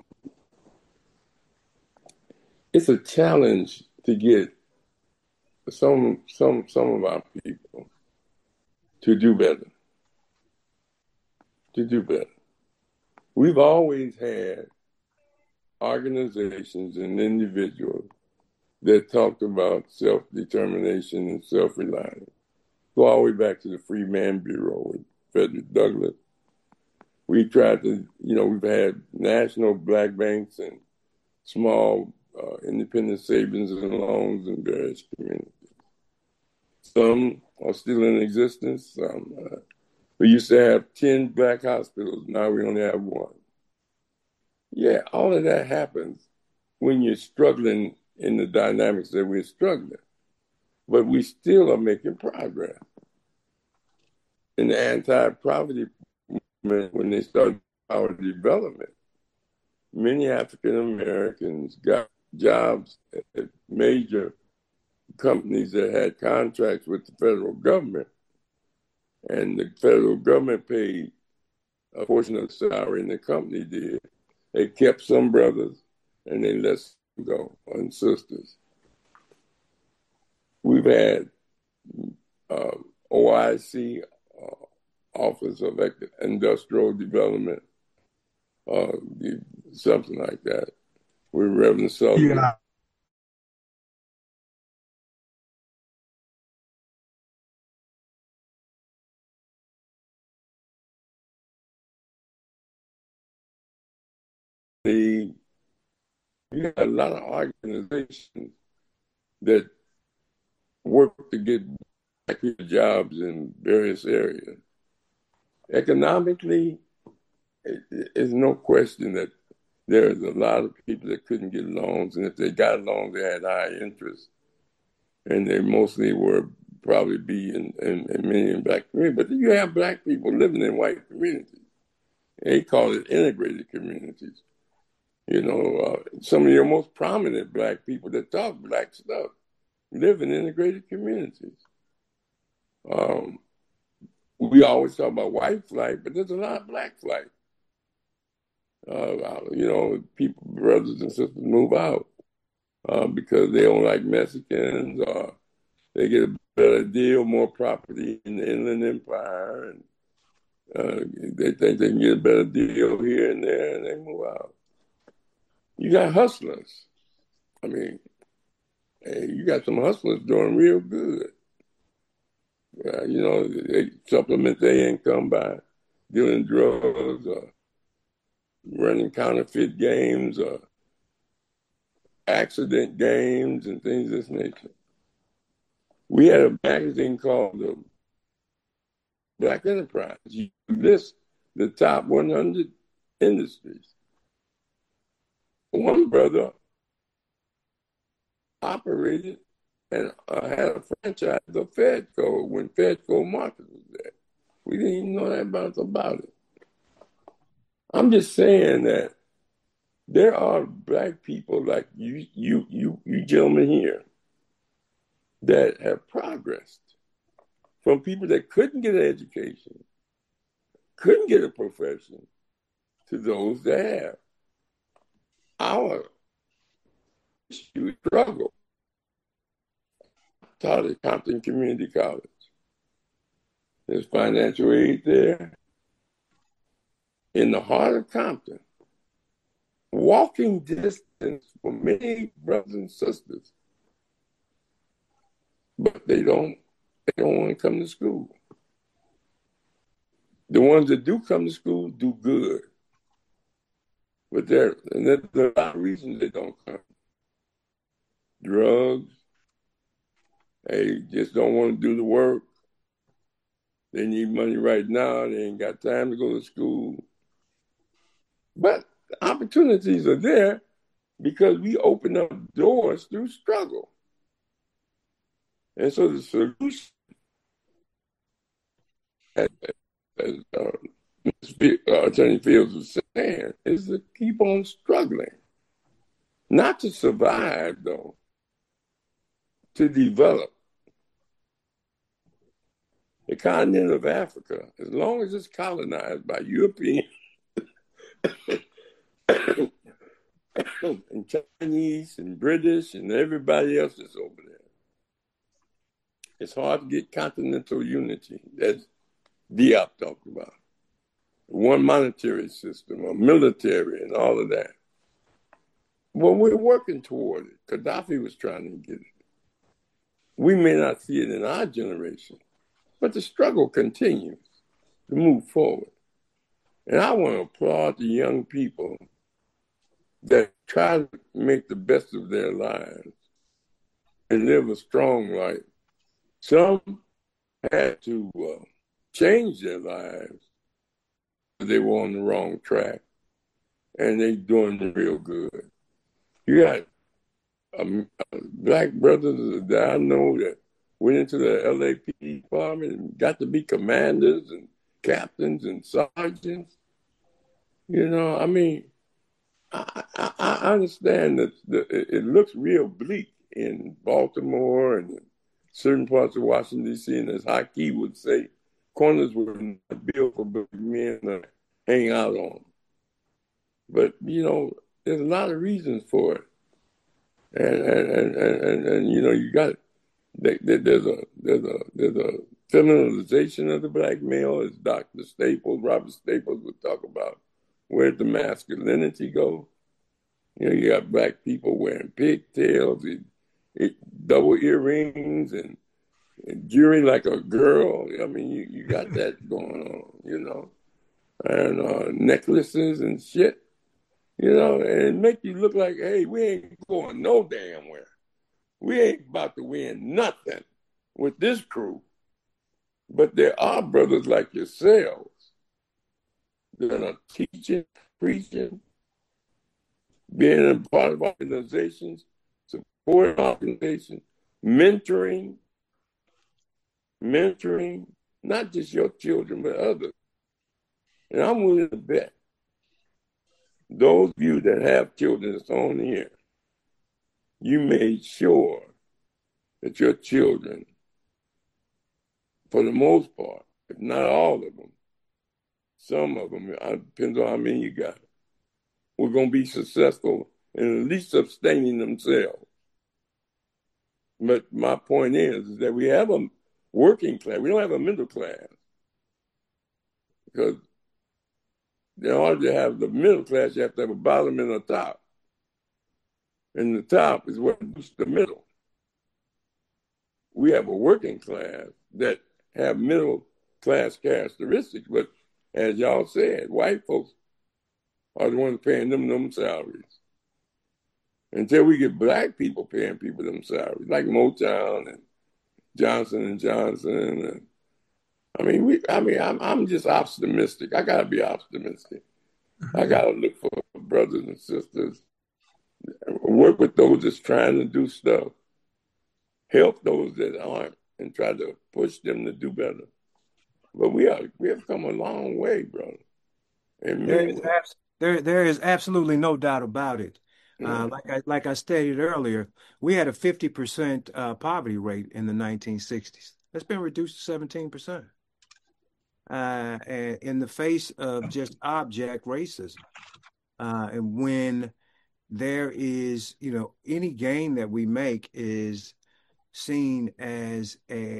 It's a challenge to get some of our people to do better. We've always had organizations and individuals that talked about self-determination and self-reliance. Go all the way back to the Free Man Bureau with Frederick Douglass. We tried to, we've had national black banks and small independent savings and loans in various communities. Some are still in existence. We used to have 10 black hospitals. Now we only have one. Yeah, all of that happens when you're struggling in the dynamics that we're struggling. But we still are making progress. In the anti-poverty movement, when they started poverty development, many African Americans got jobs at major companies that had contracts with the federal government. And the federal government paid a portion of the salary, and the company did. They kept some brothers, and they let some go, and sisters. We've had OIC, Office of Industrial Development, something like that, with Reverend Sullivan. Yeah. You got a lot of organizations that work to get black people jobs in various areas. Economically, there's no question that there's a lot of people that couldn't get loans, and if they got loans, they had high interest, and they mostly were probably be in many in black communities. But you have black people living in white communities. They call it integrated communities. Some of your most prominent black people that talk black stuff live in integrated communities. We always talk about white flight, but there's a lot of black flight. People, brothers and sisters move out because they don't like Mexicans, or they get a better deal, more property in the Inland Empire, and they think they can get a better deal here and there, and they move out. You got hustlers. I mean, hey, you got some hustlers doing real good. You know, they supplement their income by dealing drugs or running counterfeit games or accident games and things of this nature. We had a magazine called the Black Enterprise. You list the top 100 industries. One brother operated and had a franchise of Fedco when Fedco Market was there. We didn't even know that much about it. I'm just saying that there are Black people like you gentlemen here that have progressed from people that couldn't get an education, couldn't get a profession, to those that have. Our struggle. Taught at Compton Community College. There's financial aid there. In the heart of Compton, walking distance for many brothers and sisters, but they don't want to come to school. The ones that do come to school do good, but there's a lot of reasons they don't come. Drugs. They just don't want to do the work. They need money right now. They ain't got time to go to school. But the opportunities are there because we open up doors through struggle. And so the solution, as Attorney Fields was saying, is to keep on struggling. Not to survive, though, to develop. The continent of Africa, as long as it's colonized by Europeans and Chinese and British and everybody else that's over there, it's hard to get continental unity. That's Diop talked about. One monetary system, a military, and all of that. Well, we're working toward it. Gaddafi was trying to get it. We may not see it in our generation, but the struggle continues to move forward. And I want to applaud the young people that try to make the best of their lives and live a strong life. Some had to change their lives. They were on the wrong track, and they're doing real good. You got Black brothers that I know that went into the LAPD department and got to be commanders and captains and sergeants. You know, I mean, I understand that it looks real bleak in Baltimore and certain parts of Washington, D.C., and as Haki would say, corners were not built for Black men to hang out on. But, you know, there's a lot of reasons for it. And you know, you got there's a feminization of the Black male, as Dr. Staples, Robert Staples would talk about. Where'd the masculinity go? You know, you got Black people wearing pigtails, double earrings, and jewelry like a girl. I mean, you got that going on, you know, and necklaces and shit. You know, and make you look like, hey, we ain't going no damn where. We ain't about to win nothing with this crew. But there are brothers like yourselves that are teaching, preaching, being a part of organizations, supporting organizations, mentoring, not just your children, but others. And I'm willing to bet those of you that have children that's on here, you made sure that your children, for the most part, if not all of them, some of them, it depends on how many you got, we're going to be successful in at least sustaining themselves. But my point is that we have a working class. We don't have a middle class. Because in order to have the middle class, you have to have a bottom and a top. And the top is what boosts the middle. We have a working class that have middle class characteristics, but as y'all said, white folks are the ones paying them salaries. Until we get black people paying people them salaries, like Motown and Johnson and Johnson, and I'm just optimistic. I gotta be optimistic. I gotta look for brothers and sisters, work with those that's trying to do stuff, help those that aren't, and try to push them to do better. But we have come a long way, brother. And there is absolutely no doubt about it. Like I stated earlier, we had a 50% poverty rate in the 1960s. That's been reduced to 17%. In the face of just object racism. And when there is, any gain that we make is seen as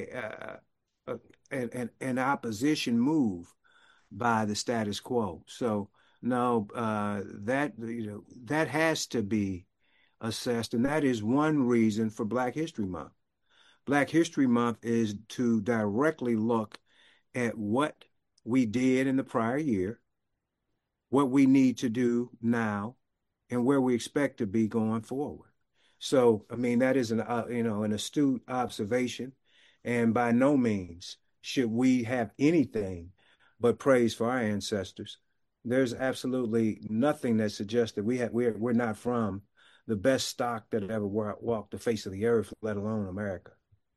an opposition move by the status quo. So no, that has to be assessed, and that is one reason for Black History Month. Black History Month is to directly look at what we did in the prior year, what we need to do now, and where we expect to be going forward. So, that is an astute observation, and by no means should we have anything but praise for our ancestors. There's absolutely nothing that suggests that we're not from the best stock that ever walked the face of the earth, let alone America.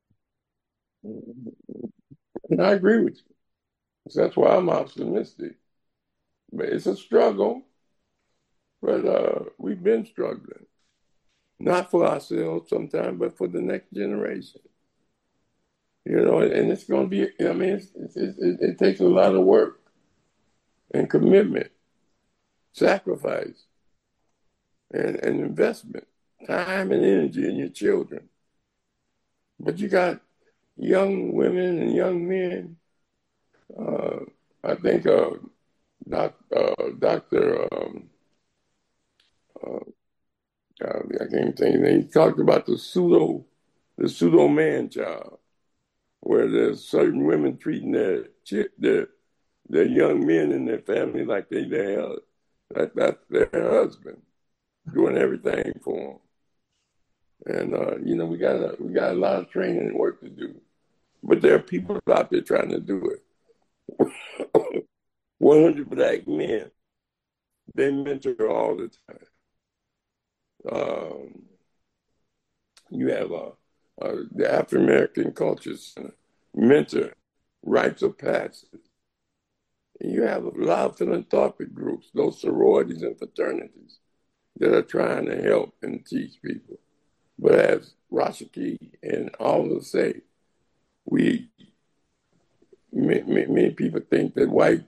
And I agree with you. That's why I'm optimistic. But it's a struggle, but we've been struggling. Not for ourselves sometimes, but for the next generation. And it's going to be, it takes a lot of work and commitment, sacrifice, and investment, time and energy in your children. But you got young women and young men. I think Dr. I can't think of it. He talked about the pseudo man child, where there's certain women treating their young men in their family like that's their husband, doing everything for them. And we got a lot of training and work to do, but there are people out there trying to do it. 100 Black men, they mentor all the time. You have the African American Culture Center, mentor, rites of passage. And you have a lot of philanthropic groups, those sororities and fraternities that are trying to help and teach people. But as Rashaki and all of us say, many people think that white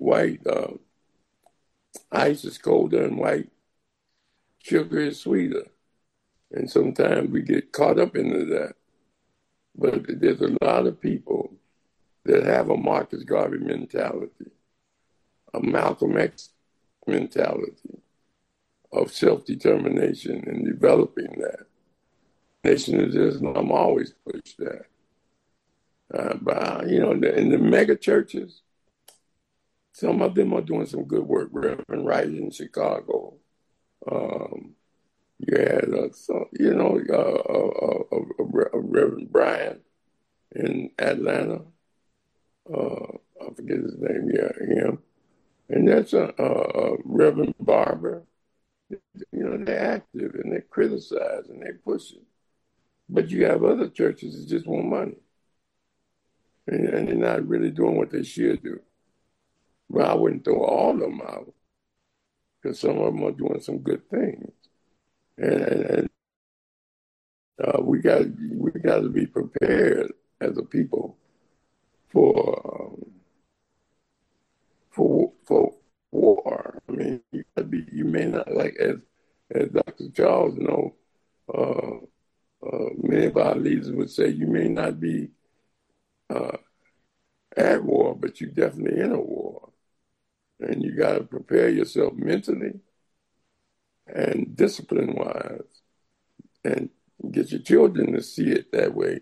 ice is colder and white sugar is sweeter. And sometimes we get caught up into that. But there's a lot of people that have a Marcus Garvey mentality, a Malcolm X mentality of self-determination and developing that. Nation of Islam always push that. But in the mega churches, some of them are doing some good work. Reverend Wright in Chicago. You had, Reverend Brian in Atlanta. I forget his name. Yeah, him. And that's Reverend Barber. They're active and they criticize and they push it. But you have other churches that just want money. And they're not really doing what they should do. But I wouldn't throw all of them out, because some of them are doing some good things. And we got to be prepared as a people for war. You may not, like as Dr. Charles many of our leaders would say, you may not be at war, but you're definitely in a war. And you got to prepare yourself mentally and discipline-wise and get your children to see it that way,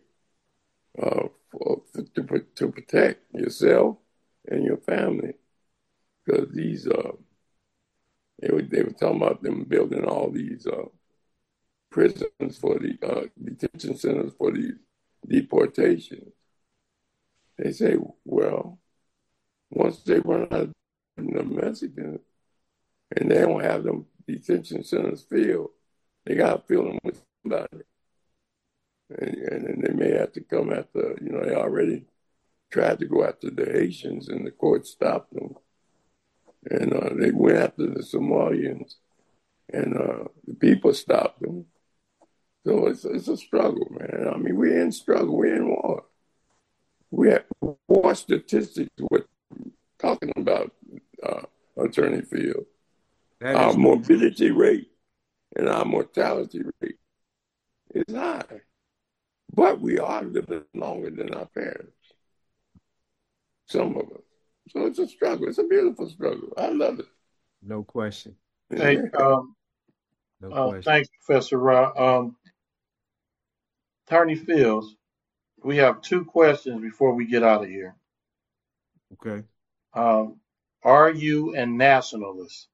to protect yourself and your family. Because they were talking about them building all these prisons for the detention centers for these deportations. They say, well, once they run out of the Mexicans and they don't have them detention centers filled, they got to fill them with somebody. And they may have to come after, they already tried to go after the Haitians and the court stopped them. And they went after the Somalians and the people stopped them. So it's a struggle, man. I mean, we're in struggle. We're in war. We have war statistics we're talking about, Attorney Field. Our morbidity rate and our mortality rate is high. But we are living longer than our parents. Some of us. So it's a struggle. It's a beautiful struggle. I love it. No question. Hey, No question. thanks, Professor Ra. Attorney Fields, we have 2 questions before we get out of here. Okay. Are you a nationalist?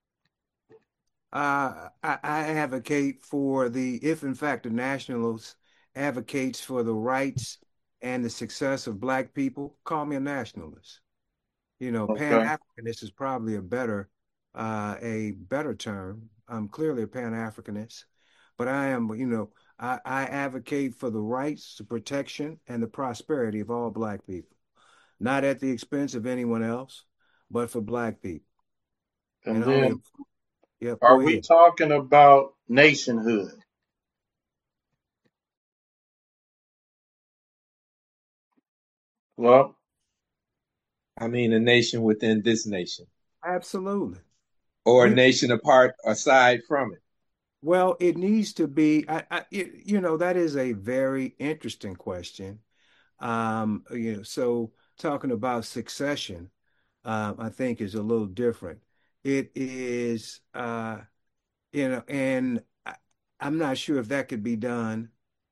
I advocate for if in fact the nationalist advocates for the rights and the success of Black people, call me a nationalist. Okay. Pan-Africanist is probably a better term. I'm clearly a Pan-Africanist, but I am, I advocate for the rights, the protection, and the prosperity of all Black people, not at the expense of anyone else, but for Black people. And then, go are we ahead. talking about nationhood? Well, I mean, a nation within this nation, Absolutely. or a nation apart aside from it. Well, it needs to be, that is a very interesting question. So talking about succession, I think is a little different. It is, and I'm not sure if that could be done,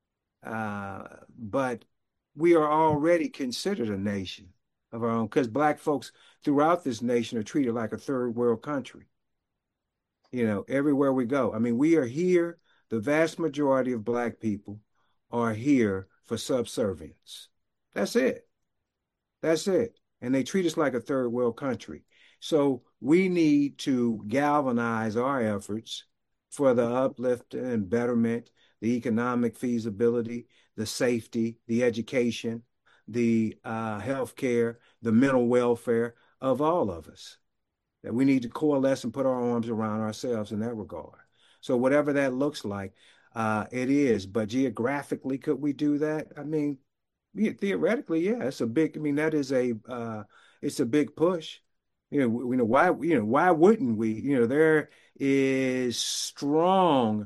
but we are already considered a nation of our own because Black folks throughout this nation are treated like a third world country. Everywhere we go. I mean, we are here. The vast majority of Black people are here for subservience. That's it. That's it. And they treat us like a third world country. So we need to galvanize our efforts for the uplift and betterment, the economic feasibility, the safety, the education, the health care, the mental welfare of all of us. That we need to coalesce and put our arms around ourselves in that regard. So whatever that looks like, it is. But geographically, could we do that? I mean, theoretically, yeah. It's a big. I mean, that is it's a big push. Why wouldn't we? There is strong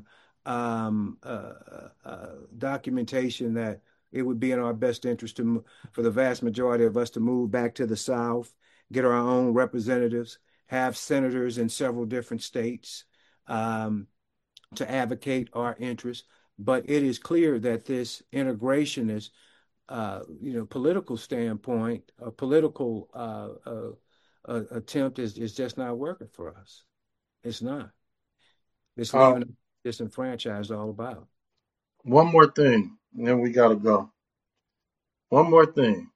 documentation that it would be in our best interest for the vast majority of us to move back to the South, get our own representatives, have senators in several different states to advocate our interests. But it is clear that this integrationist, political standpoint, a political attempt is just not working for us. It's not. It's leaving disenfranchised all about. One more thing, and then we got to go. One more thing.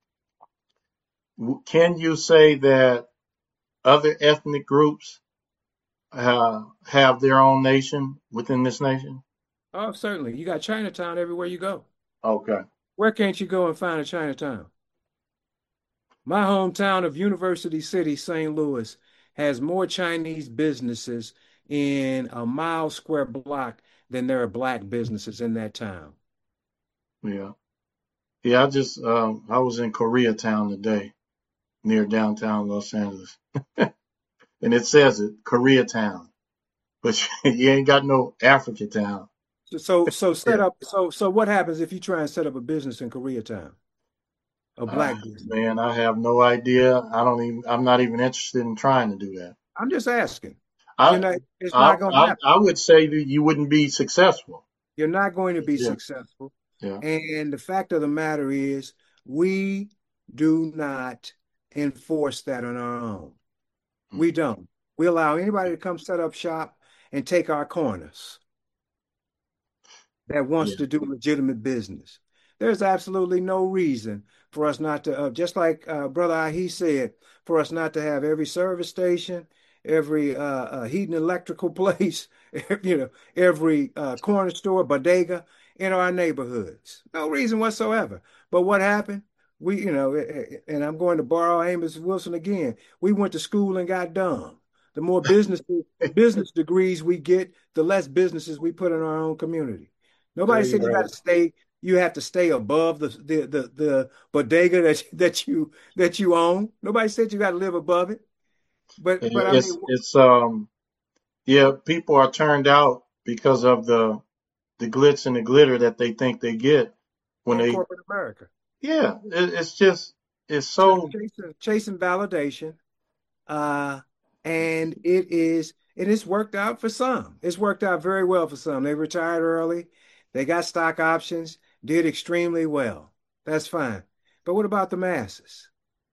Can you say that other ethnic groups have their own nation within this nation? Oh, certainly. You got Chinatown everywhere you go. Okay. Where can't you go and find a Chinatown? My hometown of University City, St. Louis, has more Chinese businesses in a mile square block than there are Black businesses in that town. Yeah. Yeah, I was in Koreatown today, near downtown Los Angeles. And it says it, Koreatown. But you ain't got no African town. So what happens if you try and set up a business in Koreatown? A Black business? Man, I have no idea. I'm not even interested in trying to do that. I'm just asking. It's not going to happen. I would say that you wouldn't be successful. You're not going to be Yeah. successful. Yeah. And the fact of the matter is, we do not enforce that on our own. We don't. We allow anybody to come set up shop and take our corners that wants Yeah. to do legitimate business. There's absolutely no reason for us not to, just like Brother Ahi said, for us not to have every service station, every heat and electrical place, every corner store, bodega in our neighborhoods. No reason whatsoever. But what happened? And I'm going to borrow Amos Wilson again. We went to school and got dumb. The more business degrees we get, the less businesses we put in our own community. Nobody said Right. you have to stay above the bodega that you own. Nobody said you got to live above it. But I mean, It's yeah, people are turned out because of the glitz and the glitter that they think they get when from they, corporate America, it's just, it's so, chasing validation, and it has worked out for some. It's worked out very well for some. They retired early, they got stock options, did extremely well. That's fine. But what about the masses?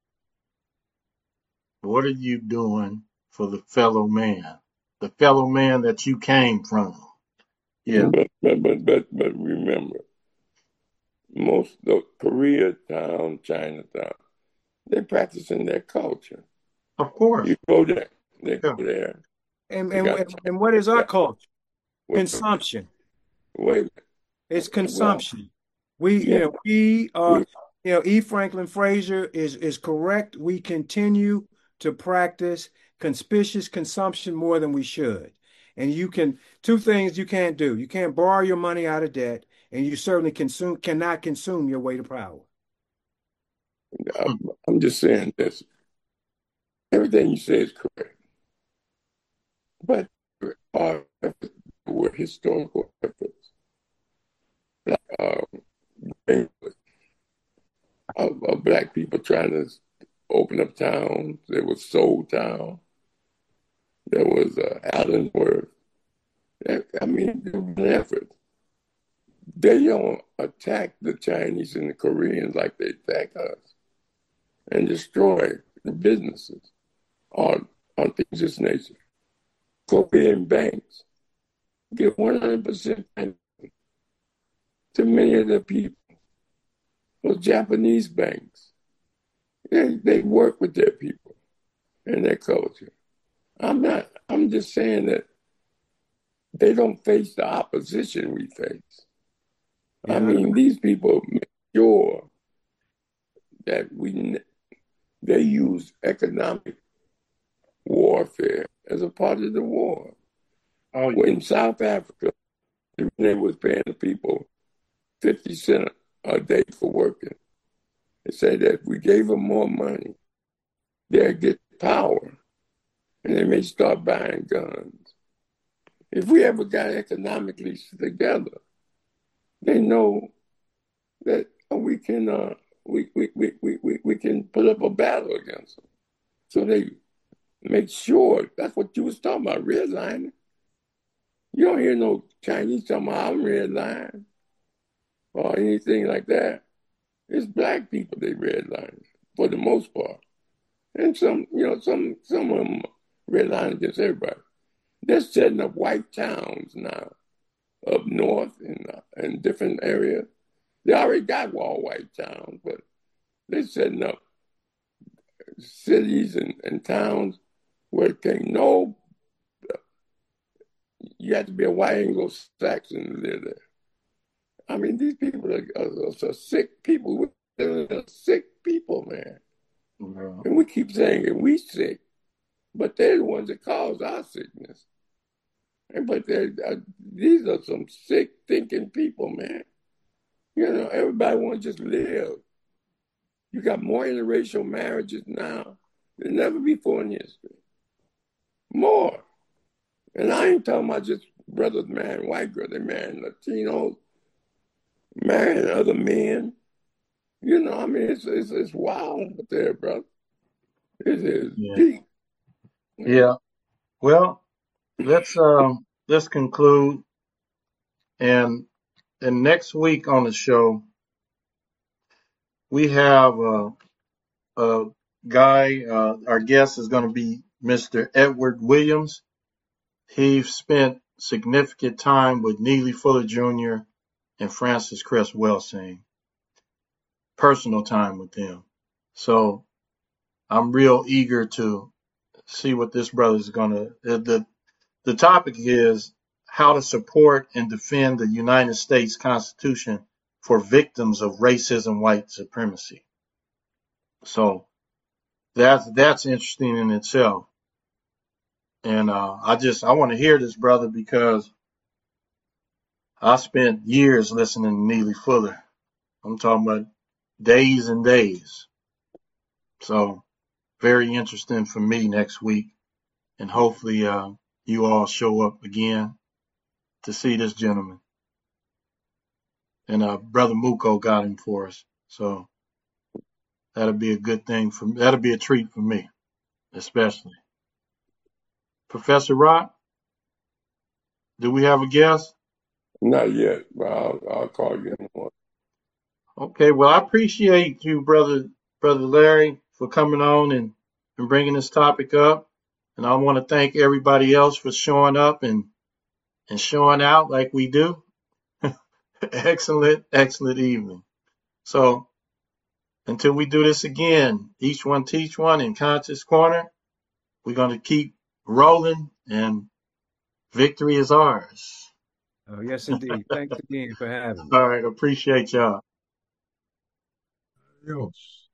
what are you doing for the fellow man that you came from? Yeah. But remember, most of Koreatown, Chinatown, they practicing their culture. Of course. You go there, they Yeah. go there. And what is our culture? Consumption. Wait a minute. It's consumption. We are, E. Franklin Frazier is correct. We continue to practice conspicuous consumption more than we should. And two things you can't do. You can't borrow your money out of debt, and you certainly cannot consume your way to power. I'm just saying this. Everything you say is correct. But our efforts were historical efforts. Of black people trying to open up towns. There was Soul Town. There was Allensworth. I mean, there was an effort. They don't attack the Chinese and the Koreans like they attack us and destroy the businesses on things of this nature. Korean banks give 100% to many of the people. Those Japanese banks, they work with their people and their culture. I'm just saying that they don't face the opposition we face. Yeah. I mean, these people make sure that they use economic warfare as a part of the war. Oh, yeah. In South Africa, they was paying the people 50 cents a day for working. They said that if we gave them more money, they'd get power, and they may start buying guns. If we ever got economically together, they know that we can we can put up a battle against them. So they make sure. That's what you was talking about, redlining. You don't hear no Chinese talking about I'm redlining or anything like that. It's black people they redline for the most part, and some of them redline against everybody. They're setting up white towns now up north in different areas. They already got all white towns, but they're setting up cities and towns where you have to be a white Anglo-Saxon to live there. I mean, these people are sick people. They're sick people, man. Yeah. And we keep saying that we sick, but they're the ones that cause our sickness. But these are some sick thinking people, man. Everybody wants to just live. You got more interracial marriages now than never before in history. More. And I ain't talking about just brothers marrying white girls. They marrying Latinos, marrying other men. I mean, it's wild out there, brother. It is deep. Yeah. Well, let's conclude. And And next week on the show, we have a guy, our guest is going to be Mr. Edward Williams. He spent significant time with Neely Fuller Jr. and Francis Cress Welsing, personal time with them. So I'm real eager to see what this brother is going to. The topic is how to support and defend the United States Constitution for victims of racism, white supremacy. So that's interesting in itself. And I want to hear this, brother, because I spent years listening to Neely Fuller. I'm talking about days and days. So very interesting for me next week. And hopefully you all show up again to see this gentleman. And Brother Muko got him for us. So that'll be a good thing that'll be a treat for me, especially. Professor Rock, do we have a guest? Not yet, but I'll call you in the morning. Okay, well, I appreciate you, Brother Larry, for coming on and bringing this topic up. And I want to thank everybody else for showing up and showing out like we do. Excellent evening. So until we do this again, each one teach one in Conscious Corner, we're going to keep rolling and victory is ours. Oh, yes, indeed. Thanks again for having me. All right. Appreciate y'all. Adios.